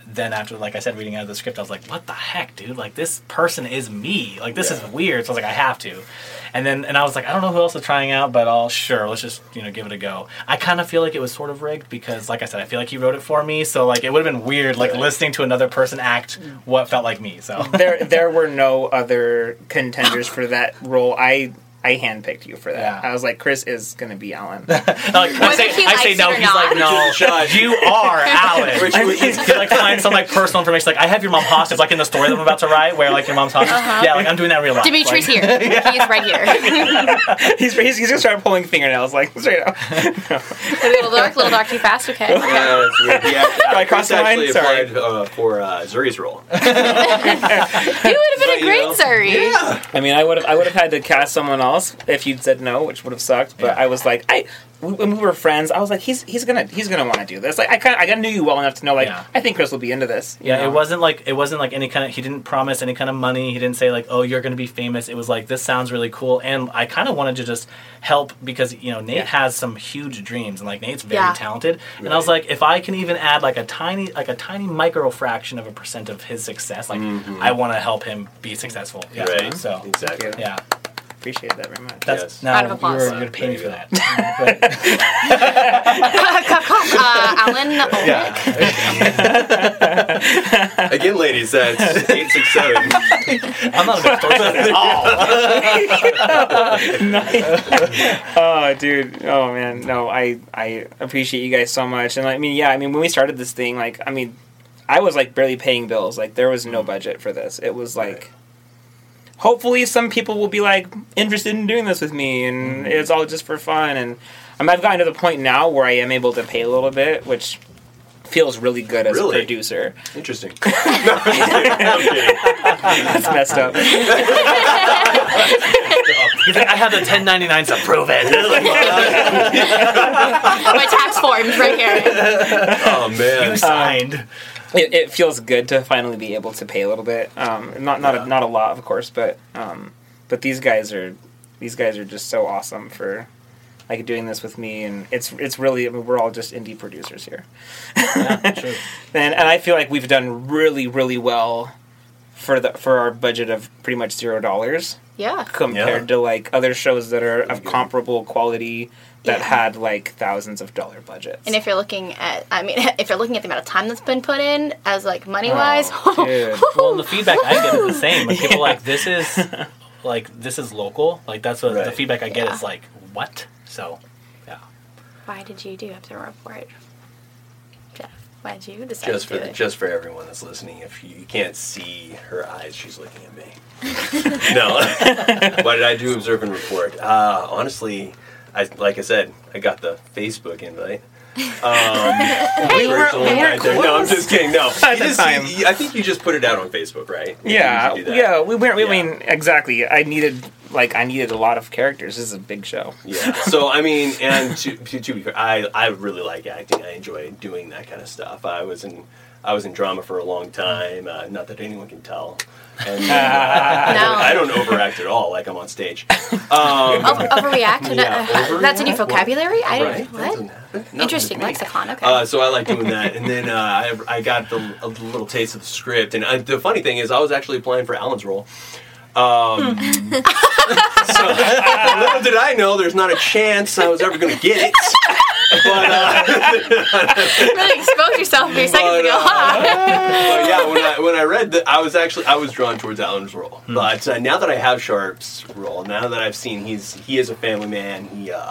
then after, like I said, reading out of the script, I was like, what the heck, dude? Like, this person is me. Like, this is weird. So I was like, I have to. And I was like, I don't know who else is trying out, but let's just, give it a go. I kind of feel like it was sort of rigged because, like I said, I feel like he wrote it for me. So, like, it would have been weird, like, listening to another person act what felt like me. So there were no other contenders for that role. I handpicked you for that. Yeah. I was like, Chris is going to be Alan. I say no. He's like, no, you are Alan. He like finds some like personal information. Like, I have your mom hostage, like in the story that I'm about to write, where like your mom's hostage. Yeah, like I'm doing that in real life. Dimitri's here. He's right here. he's going to start pulling fingernails, like straight up. A little dark, too fast. Okay. That's weird. I crossed the line. Sorry. For Zuri's role. You would have been a great Zuri. Yeah. I mean, I would have had to cast someone else if you'd said no, which would have sucked. But I was like, when we were friends, I was like, he's gonna want to do this. Like, I knew you well enough to know, like, I think Chris will be into this. Yeah, it wasn't like any kind of. He didn't promise any kind of money. He didn't say like, oh, you're gonna be famous. It was like, this sounds really cool, and I kind of wanted to just help because Nate has some huge dreams, and like Nate's very talented. Right. And I was like, if I can even add like a tiny micro fraction of a % of his success, like I want to help him be successful. Yeah. Right. So exactly. Yeah. Appreciate that very much. That's round of applause. You're going to pay me for that. Alan. Again, ladies, that's 867. I'm not a bit nice. Oh, dude. Oh, man. No, I appreciate you guys so much. And when we started this thing, I was like barely paying bills. Like, there was no budget for this. It was like. Hopefully some people will be like interested in doing this with me, and it's all just for fun. And I've gotten to the point now where I am able to pay a little bit, which feels really good as a producer. Interesting. That's messed up. He's like, I have the 1099s to prove it. My tax forms right here. Oh man, you signed. It feels good to finally be able to pay a little bit. Not a lot, of course, but these guys are just so awesome for like doing this with me, and it's really we're all just indie producers here. Yeah, true. and I feel like we've done really, really well for our budget of pretty much $0. Yeah. Compared to like other shows that are of comparable quality. That had like thousands of dollar budgets. And if you're looking at, the amount of time that's been put in as like money wise, well, and the feedback I get is the same. Like people like this is local. Like that's what the feedback I get is like what. So, yeah. Why did you have to report, Jeff? Why did you decide to do it? Just for everyone that's listening, if you can't see her eyes, she's looking at me. No. Why did I do observe and report? Honestly. Like I said, I got the Facebook invite. We were close. No, I'm just kidding. No, I think you just put it out on Facebook, right? Yeah, we weren't. I mean, exactly. I needed a lot of characters. This is a big show. Yeah. So and to be fair, I really like acting. I enjoy doing that kind of stuff. I was in drama for a long time. Not that anyone can tell. And I don't overact at all, like I'm on stage. Overreact? That's in your vocabulary? What? Interesting lexicon. Okay. So I like doing that, and then I got a little taste of the script. And the funny thing is, I was actually applying for Alan's role. So little did I know, there's not a chance I was ever going to get it. But really exposed yourself a few seconds ago, huh? But yeah, when I read that, I was drawn towards Alan's role. But now that I have Sharp's role, now that I've seen he is a family man.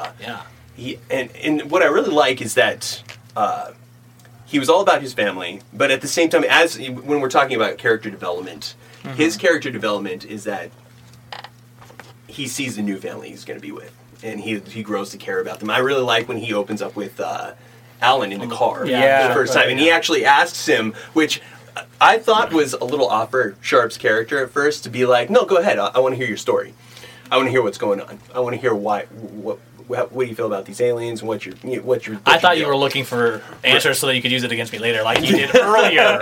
And what I really like is that he was all about his family, but at the same time, when we're talking about character development, his character development is that he sees the new family he's going to be with. And he grows to care about them. I really like when he opens up with Alan in the car the first time. And he actually asks him, which I thought was a little off for Sharp's character at first, to be like, no, go ahead. I want to hear your story. I want to hear what's going on. I want to hear what do you feel about these aliens and what you're I thought you were looking for answers so that you could use it against me later, like you did earlier.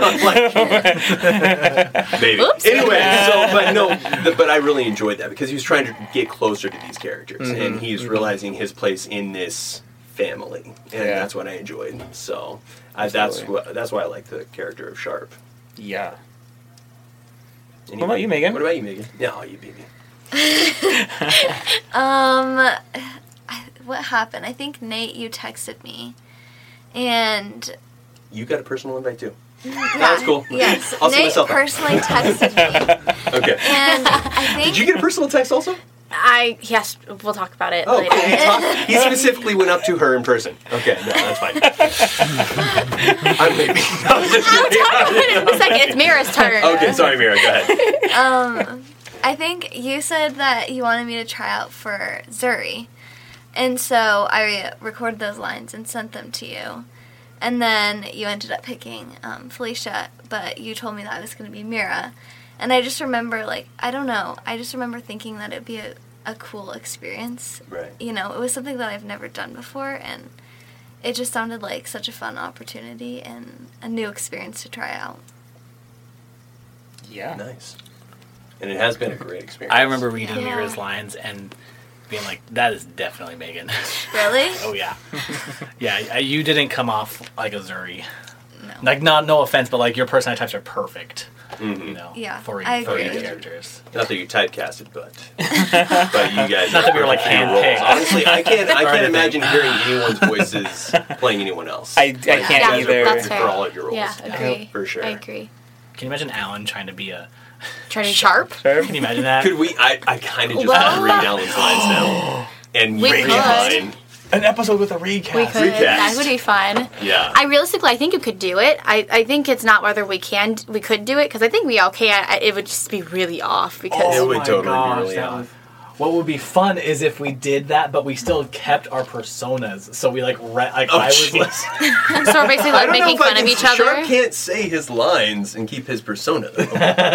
Maybe. Oops. Anyway, but I really enjoyed that because he was trying to get closer to these characters, and he's realizing his place in this family, and that's what I enjoyed. So that's why I like the character of Sharp. Yeah. Anyway, what about you, Megan? What about you, Megan? No, you beat me. What happened? I think Nate, you texted me, and you got a personal invite too. Yeah, that's cool. Yes, I'll Nate personally texted me. Okay. And I think Did you get a personal text also? Yes, we'll talk about it Oh, later. cool. He specifically went up to her in person. Okay, no, that's fine. I'm leaving. I'll talk about it in a second. It's Mira's turn. Okay, sorry, Mira. Go ahead. I think you said that you wanted me to try out for Zuri. And so I recorded those lines and sent them to you. And then you ended up picking Felicia, but you told me that I was going to be Mira. And I just remember, I don't know, I just remember thinking that it'd be a cool experience. Right. You know, it was something that I've never done before, and it just sounded like such a fun opportunity and a new experience to try out. Yeah. Nice. And it has been a great experience. I remember reading Mira's lines and being like, that is definitely Megan. Really? Oh, yeah. Yeah, you didn't come off like a Zuri. No. No offense, but your personality types are perfect. Mm-hmm. You know, Yeah, for I for agree. your characters. Not that you typecasted, but you guys. Not that we were handpicked. Honestly, I can't imagine hearing anyone's voices playing anyone else. I can't either. That's for fair. all of your roles. Yeah, agree. For sure. I agree. Can you imagine Alan trying to be Sharp? Can you imagine that? Could we? I kind of just want to read Alan's lines now, and We you could. mine. An episode with a recast. We could. That would be fun. Yeah. I think you could do it. I think it's not whether we could do it, because I think we all can. It would just be really off because it would totally be really that off. What would be fun is if we did that, but we still kept our personas. So we I was like, so we're basically I don't know making if I fun of can- each other. Sharp can't say his lines and keep his persona though.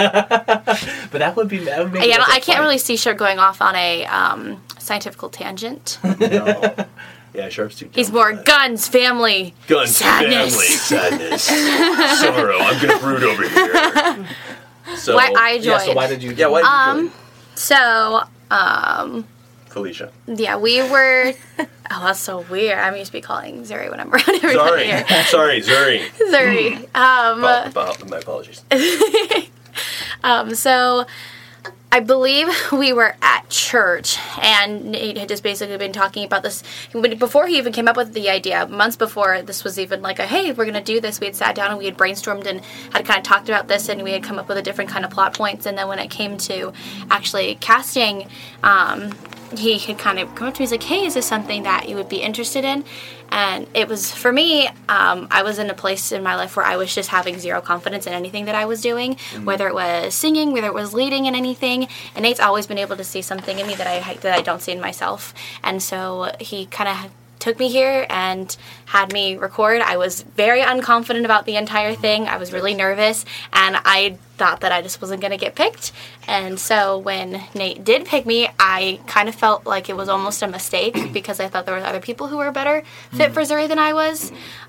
but that would make Yeah, I can't really see Sharp going off on a scientific tangent. No. Yeah, Sharp's too. He's more guns, family, Guns, sadness. family, sadness, sorrow. I'm gonna brood over here. So What I enjoyed. Yeah, so why did you? Yeah, why did you join? So, Felicia. yeah, we were. Oh, that's so weird. I'm used to be calling Zuri when I'm around everybody Sorry, here. sorry, Zuri. Zuri. My apologies. So I believe we were at church, and Nate had just basically been talking about this. Before he even came up with the idea, months before this was even like a, hey, we're going to do this, we had sat down and we had brainstormed and had kind of talked about this, and we had come up with a different kind of plot points. And then when it came to actually casting, he had kind of come up to me, he's like, hey, is this something that you would be interested in? And it was, for me, I was in a place in my life where I was just having zero confidence in anything that I was doing, whether it was singing, whether it was leading in anything. And Nate's always been able to see something in me that I don't see in myself. And so he kind of took me here and had me record. I was very unconfident about the entire thing. I was really nervous, and I thought that I just wasn't going to get picked. And so when Nate did pick me, I kind of felt like it was almost a mistake because I thought there were other people who were better fit for Zuri than I was.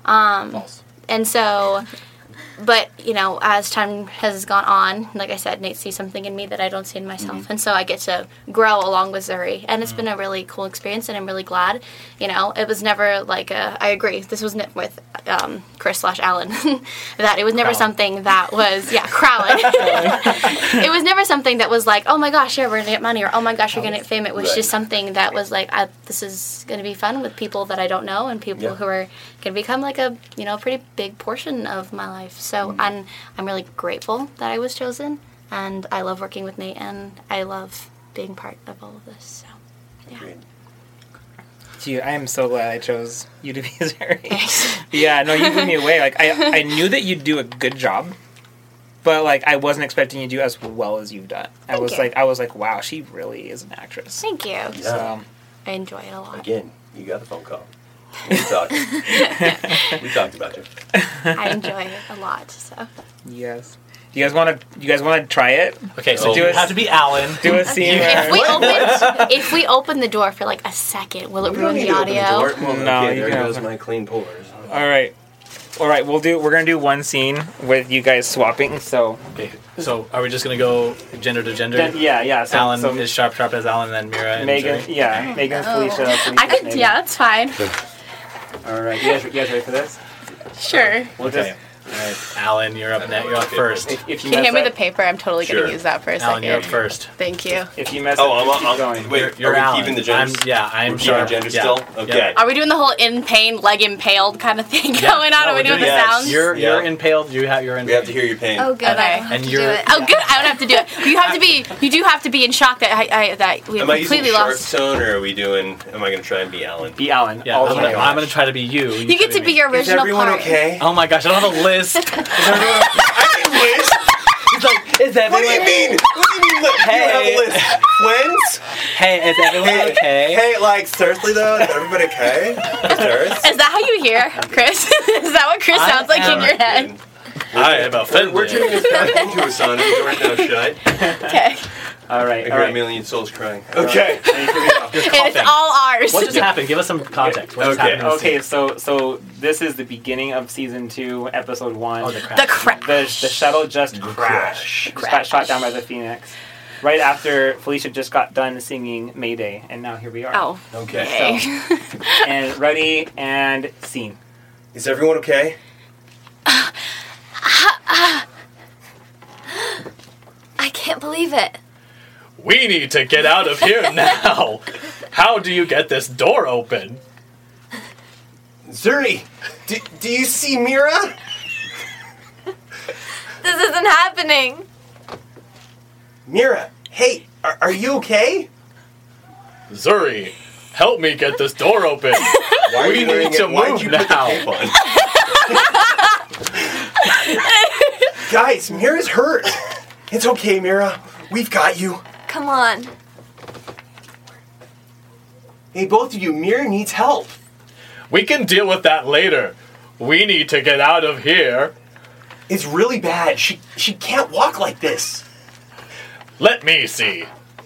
And so, but, you know, as time has gone on, like I said, Nate sees something in me that I don't see in myself. And so I get to grow along with Zuri. And it's been a really cool experience, and I'm really glad. You know, it was never like I agree, this was with Chris/Alan, that it was never something that was, Crowlin. It was never something that was like, oh my gosh, yeah, we're going to get money, or oh my gosh, you're going to get fame. It was just something that was like, this is going to be fun with people that I don't know, and people who are going to become like a, pretty big portion of my life. So I'm really grateful that I was chosen, and I love working with Nate, and I love being part of all of this. So, yeah. Gee, I am so glad I chose you to be Zuri. Yeah, no, you blew me away. Like I knew that you'd do a good job, but like I wasn't expecting you to do as well as you've done. I was like, wow, she really is an actress. Thank you. Yeah. So, I enjoy it a lot. Again, you got the phone call. We talked. We talked about you. I enjoy it a lot. So. Yes. You guys want to try it? Okay, so you have to be Alan. Do a scene. If we open the door for like a second, will it ruin the audio? Well, No, okay, you there can goes open. my clean pours. All right. We're gonna do one scene with you guys swapping. So. Okay. So are we just gonna go gender to gender? Yeah. So, Alan is Sharp as Alan, and then Mira and Megan. Zuri. Yeah, Megan's Felicia. I could. Yeah, that's fine. All right, you guys ready for this? Sure. We'll Okay. All right, Alan, you're up next. You're up first. If you Can you mess hand me up, the paper? I'm totally going to use that for a Alan, second. you're up first. Thank you. if you mess Oh, up, I'm keep going. Wait, You're are we Alan. keeping the genders? I'm We're sure. keeping genders Yeah. still? Okay. Are we doing the whole in pain, leg impaled kind of thing going on? Are we doing the sounds? You're impaled. You're in. We have to hear your pain. Oh, good. Okay. I don't have And to you're- do it. Oh, good. I don't have to do it. You do have to be in shock that that we Am I using completely Sharp's lost. tone, or are we doing? Am I going to try and be Alan? Be Alan. Yeah, all I'm the way. gonna try to be you. You get to be your original part. okay? Oh my gosh, I don't have a list. He's like, is everyone? What do you mean? What do you mean? Look, Hey. you have a list. Twins? Hey, is everyone okay? Hey, like seriously though, is everybody okay? Is that how you hear, Chris? Is that what Chris sounds like in your head? I am offended. We're turning this back into a sauna. The door now shut. Okay. All right. I All hear a right. million souls crying. Okay. And it's all ours. What just happened? Give us some context. What just happened? in the Okay. scene? So this is the beginning of season 2, episode 1. Oh, the crash. The crash. The shuttle just crashed. Got shot down by the Phoenix. Right after Felicia just got done singing Mayday, and now here we are. Oh. Okay. So, and ready and scene. Is everyone okay? I can't believe it. We need to get out of here now. How do you get this door open? Zuri, do you see Mira? This isn't happening. Mira, hey, are you okay? Zuri, help me get this door open. Why are We you wearing need to it? Why'd move you put the now. tape on? Guys, Mira's hurt. It's okay, Mira. We've got you. Come on. Hey, both of you, Mira needs help. We can deal with that later. We need to get out of here. It's really bad. She can't walk like this. Let me see.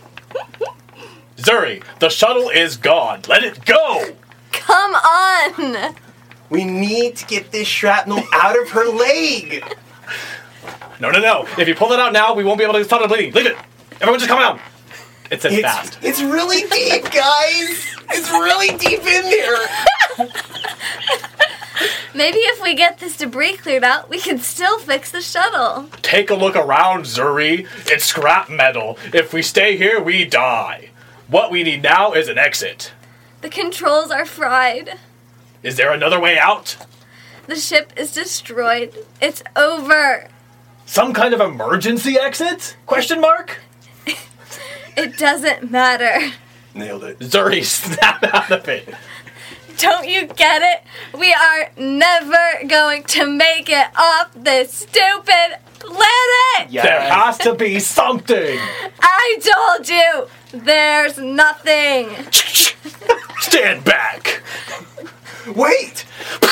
Zuri, the shuttle is gone. Let it go. Come on. We need to get this shrapnel out of her leg. No. If you pull it out now, we won't be able to stop the bleeding. Leave it. Everyone just calm down. It says fast. It's really deep, guys. It's really deep in there. Maybe if we get this debris cleared out, we can still fix the shuttle. Take a look around, Zuri. It's scrap metal. If we stay here, we die. What we need now is an exit. The controls are fried. Is there another way out? The ship is destroyed. It's over. Some kind of emergency exit? Question mark? It doesn't matter. Nailed it. Zuri, snap out of it. Don't you get it? We are never going to make it off this stupid planet! There has to be something. I told you! There's nothing! Stand back! Wait!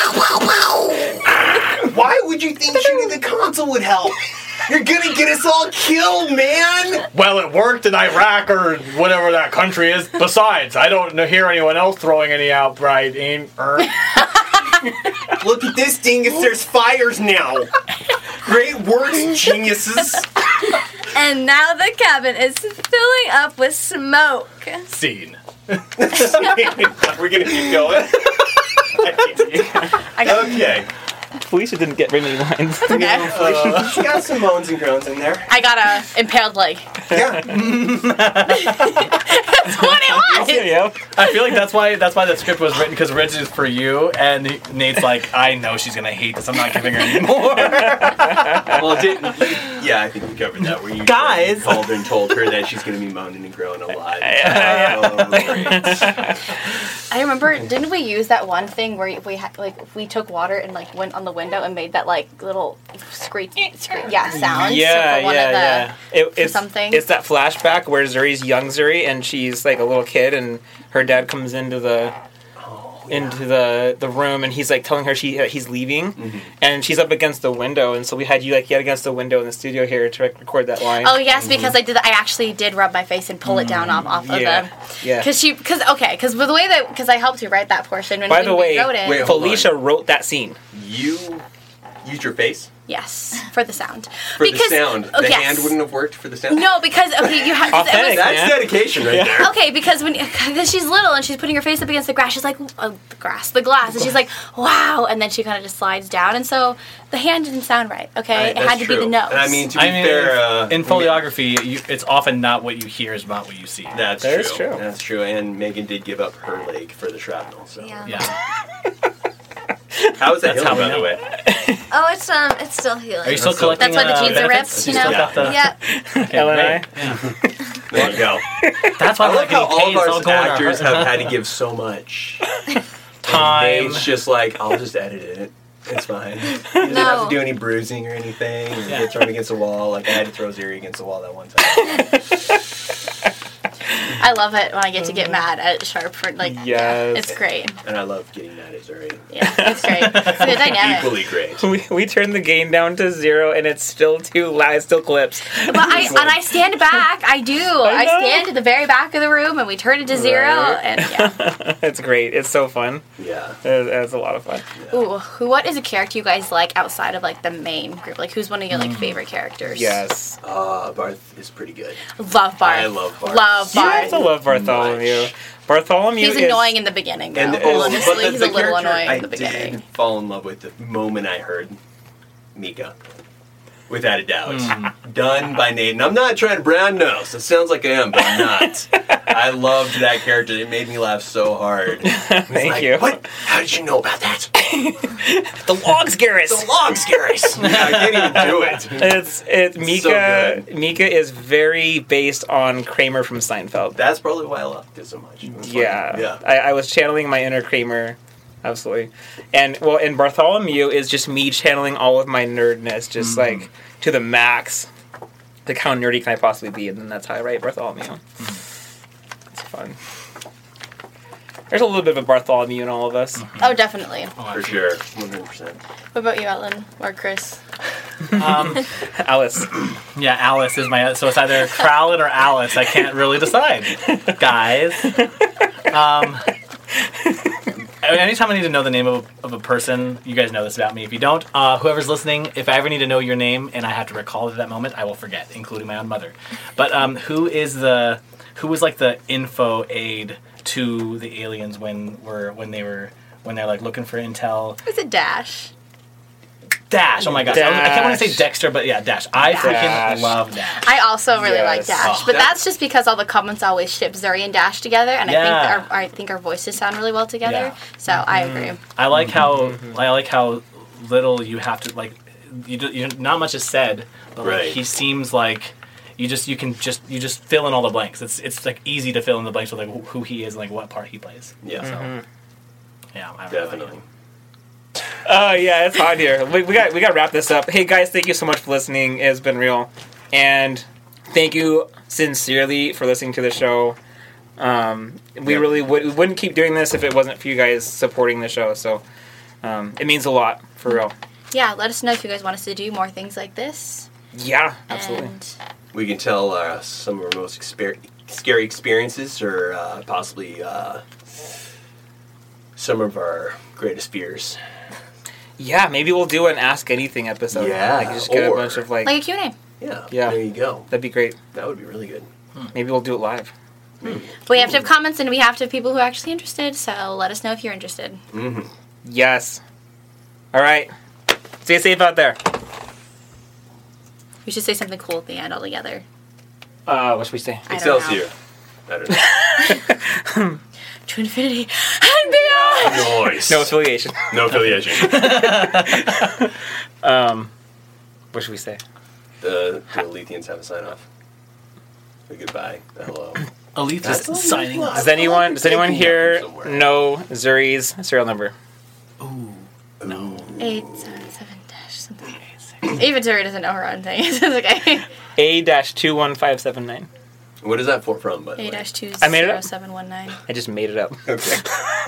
Why would you think shooting the console would help? You're gonna get us all killed, man! Well, it worked in Iraq or whatever that country is. Besides, I don't hear anyone else throwing any outright aim. Look at this dingus, there's fires now! Great work, geniuses! And now the cabin is filling up with smoke. Scene. We're gonna keep going? Okay. Felicia didn't get very many lines. That's okay. She got some moans and groans in there. I got a impaled leg. Yeah. That's what it was. Yeah. I feel like that's why the script was written, because Rich is for you, and Nate's like, I know she's gonna hate this. I'm not giving her any more. Well, yeah, I think we covered that. Where you Guys! called her and told her that she's going to be moaning and groaning a lot. I remember, didn't we use that one thing where we took water and like went on the window and made that like little screech sound? Yeah. It's something. It's that flashback where Zuri's young Zuri and she's like a little kid and her dad comes into the room and he's like telling her he's leaving and she's up against the window, and so we had you like yet against the window in the studio here to record that line. Oh yes, because I actually did rub my face and pull it down off of them. Yeah. Because with the way that I helped you write that portion. By the way, wrote it. Felicia wrote that scene. You Use your face? Yes, for the sound. For the sound. The hand wouldn't have worked for the sound? No, because, okay, you have... Authentic, that's dedication right there. Okay, because she's little and she's putting her face up against the grass, she's like, the glass, and she's like, wow, and then she kind of just slides down, and so the hand didn't sound right, okay? It had to be the nose. And I mean, to be fair... in foliography, it's often not what you hear is not what you see. That's true. That's true, and Megan did give up her leg for the shrapnel, so... Yeah. How is that healing, by the way? Oh, it's still healing. Are you still collecting? That's why the jeans are ripped, you know? Yeah. Ellen and I? There you go. That's why I love how all of our all going actors have had to give so much time. It's just like, I'll just edit it. It's fine. You don't have to do any bruising or anything. You get thrown against the wall. Like I had to throw Ziri against the wall that one time. I love it when I get to get mad at Sharp for it's great. And I love getting mad at Zuri. Yeah, it's great. It's a good dynamic. Equally great. We turned the gain down to 0 and it's still too loud. It still clips. But I stand back. I do. I stand at the very back of the room and we turn it to 0 and It's great. It's so fun. Yeah. It's a lot of fun. Ooh, what is a character you guys like outside of like the main group? Like who's one of your favorite characters? Yes. Barth is pretty good. Love Barth. I love Barth. Love You Barth. have to love Bartholomew. Bartholomew He's annoying in the beginning, though. Honestly, he's a little annoying in the beginning. I did fall in love with the moment I heard Mika. Without a doubt. Done by Nate. And I'm not trying to brown nose. It sounds like I am, but I'm not. I loved that character. It made me laugh so hard. Thank you. What? How did you know about that? The Logs Garrus. The Logs Garrus. I can't even do it. It's Mika. So Mika is very based on Kramer from Seinfeld. That's probably why I loved it so much. Yeah. I was channeling my inner Kramer. Absolutely. And Bartholomew is just me channeling all of my nerdness, just like to the max. Like how nerdy can I possibly be? And then that's how I write Bartholomew. It's fun. There's a little bit of a Bartholomew in all of us. Oh, definitely. For sure. 100%. What about you, Ellen? Or Chris? Alice. Yeah, Alice is my... So it's either Crowlin or Alice. I can't really decide. Guys. Anytime I need to know the name of a person, you guys know this about me. If you don't, whoever's listening, if I ever need to know your name and I have to recall it at that moment, I will forget, including my own mother. But who was like the info aid to the aliens when they're like looking for intel? Is it Dash? Dash. Oh my gosh. I can't want to say Dexter, but yeah, Dash. I freaking love Dash. I also really like Dash, but that's just because all the comments always ship Zuri and Dash together, and I think our voices sound really well together. Yeah. So I agree. I like how little you have to like. You not much is said, but like, he seems like you just fill in all the blanks. It's like easy to fill in the blanks with like who he is and like what part he plays. Yeah. So, yeah, I definitely. Really like him. Yeah, it's hot here. We got to wrap this up. Hey guys, thank you so much for listening. It's been real, and thank you sincerely for listening to the show. We really wouldn't keep doing this if it wasn't for you guys supporting the show. So it means a lot for real. Yeah, let us know if you guys want us to do more things like this. Yeah, absolutely. We can tell some of our most scary experiences, or possibly some of our greatest fears. Yeah, maybe we'll do an Ask Anything episode. Yeah, like just get a bunch of like a Q&A. Yeah, there you go. That'd be great. That would be really good. Maybe we'll do it live. But we have to have comments, and we have to have people who are actually interested. So let us know if you're interested. Yes. All right. Stay safe out there. We should say something cool at the end altogether. What should we say? Excelsior. I don't know. To infinity and beyond. Noise. No affiliation. No affiliation. What should we say? The Alethians have a sign off. A goodbye. A hello. Alethians signing off. Does anyone here know Zuri's serial number? Ooh. No. 877 something. Even Zuri doesn't know her own thing. It's okay. A-21579. What is that from, by the way? A-20719. I made it up. I just made it up. Okay.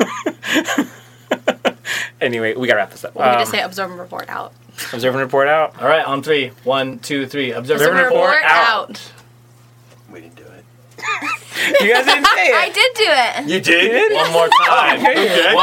Anyway, we gotta wrap this up. Well, we just say observe and report out. Observe and report out. All right, on 3. 1, 2, 3. Observe and report out. We didn't do it. You guys didn't say it. I did do it. You did? One more time. Okay.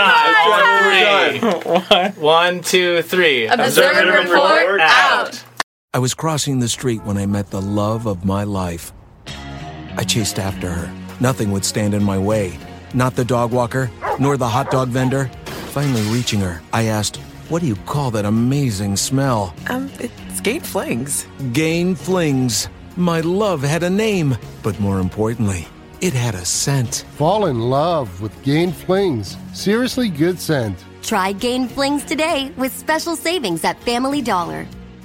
One more time. 1, 2, 3. Observer report out. I was crossing the street when I met the love of my life. I chased after her. Nothing would stand in my way. Not the dog walker, nor the hot dog vendor. Finally reaching her, I asked, "What do you call that amazing smell?" It's Gain Flings. Gain Flings. My love had a name, but more importantly, it had a scent. Fall in love with Gain Flings. Seriously good scent. Try Gain Flings today with special savings at Family Dollar.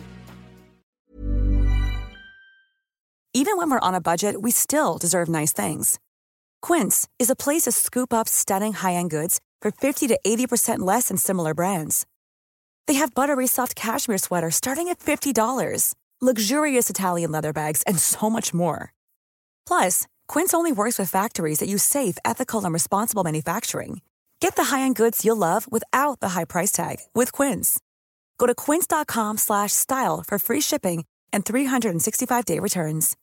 Even when we're on a budget, we still deserve nice things. Quince is a place to scoop up stunning high-end goods for 50 to 80% less than similar brands. They have buttery soft cashmere sweaters starting at $50, luxurious Italian leather bags, and so much more. Plus, Quince only works with factories that use safe, ethical, and responsible manufacturing. Get the high-end goods you'll love without the high price tag with Quince. Go to quince.com/style for free shipping and 365-day returns.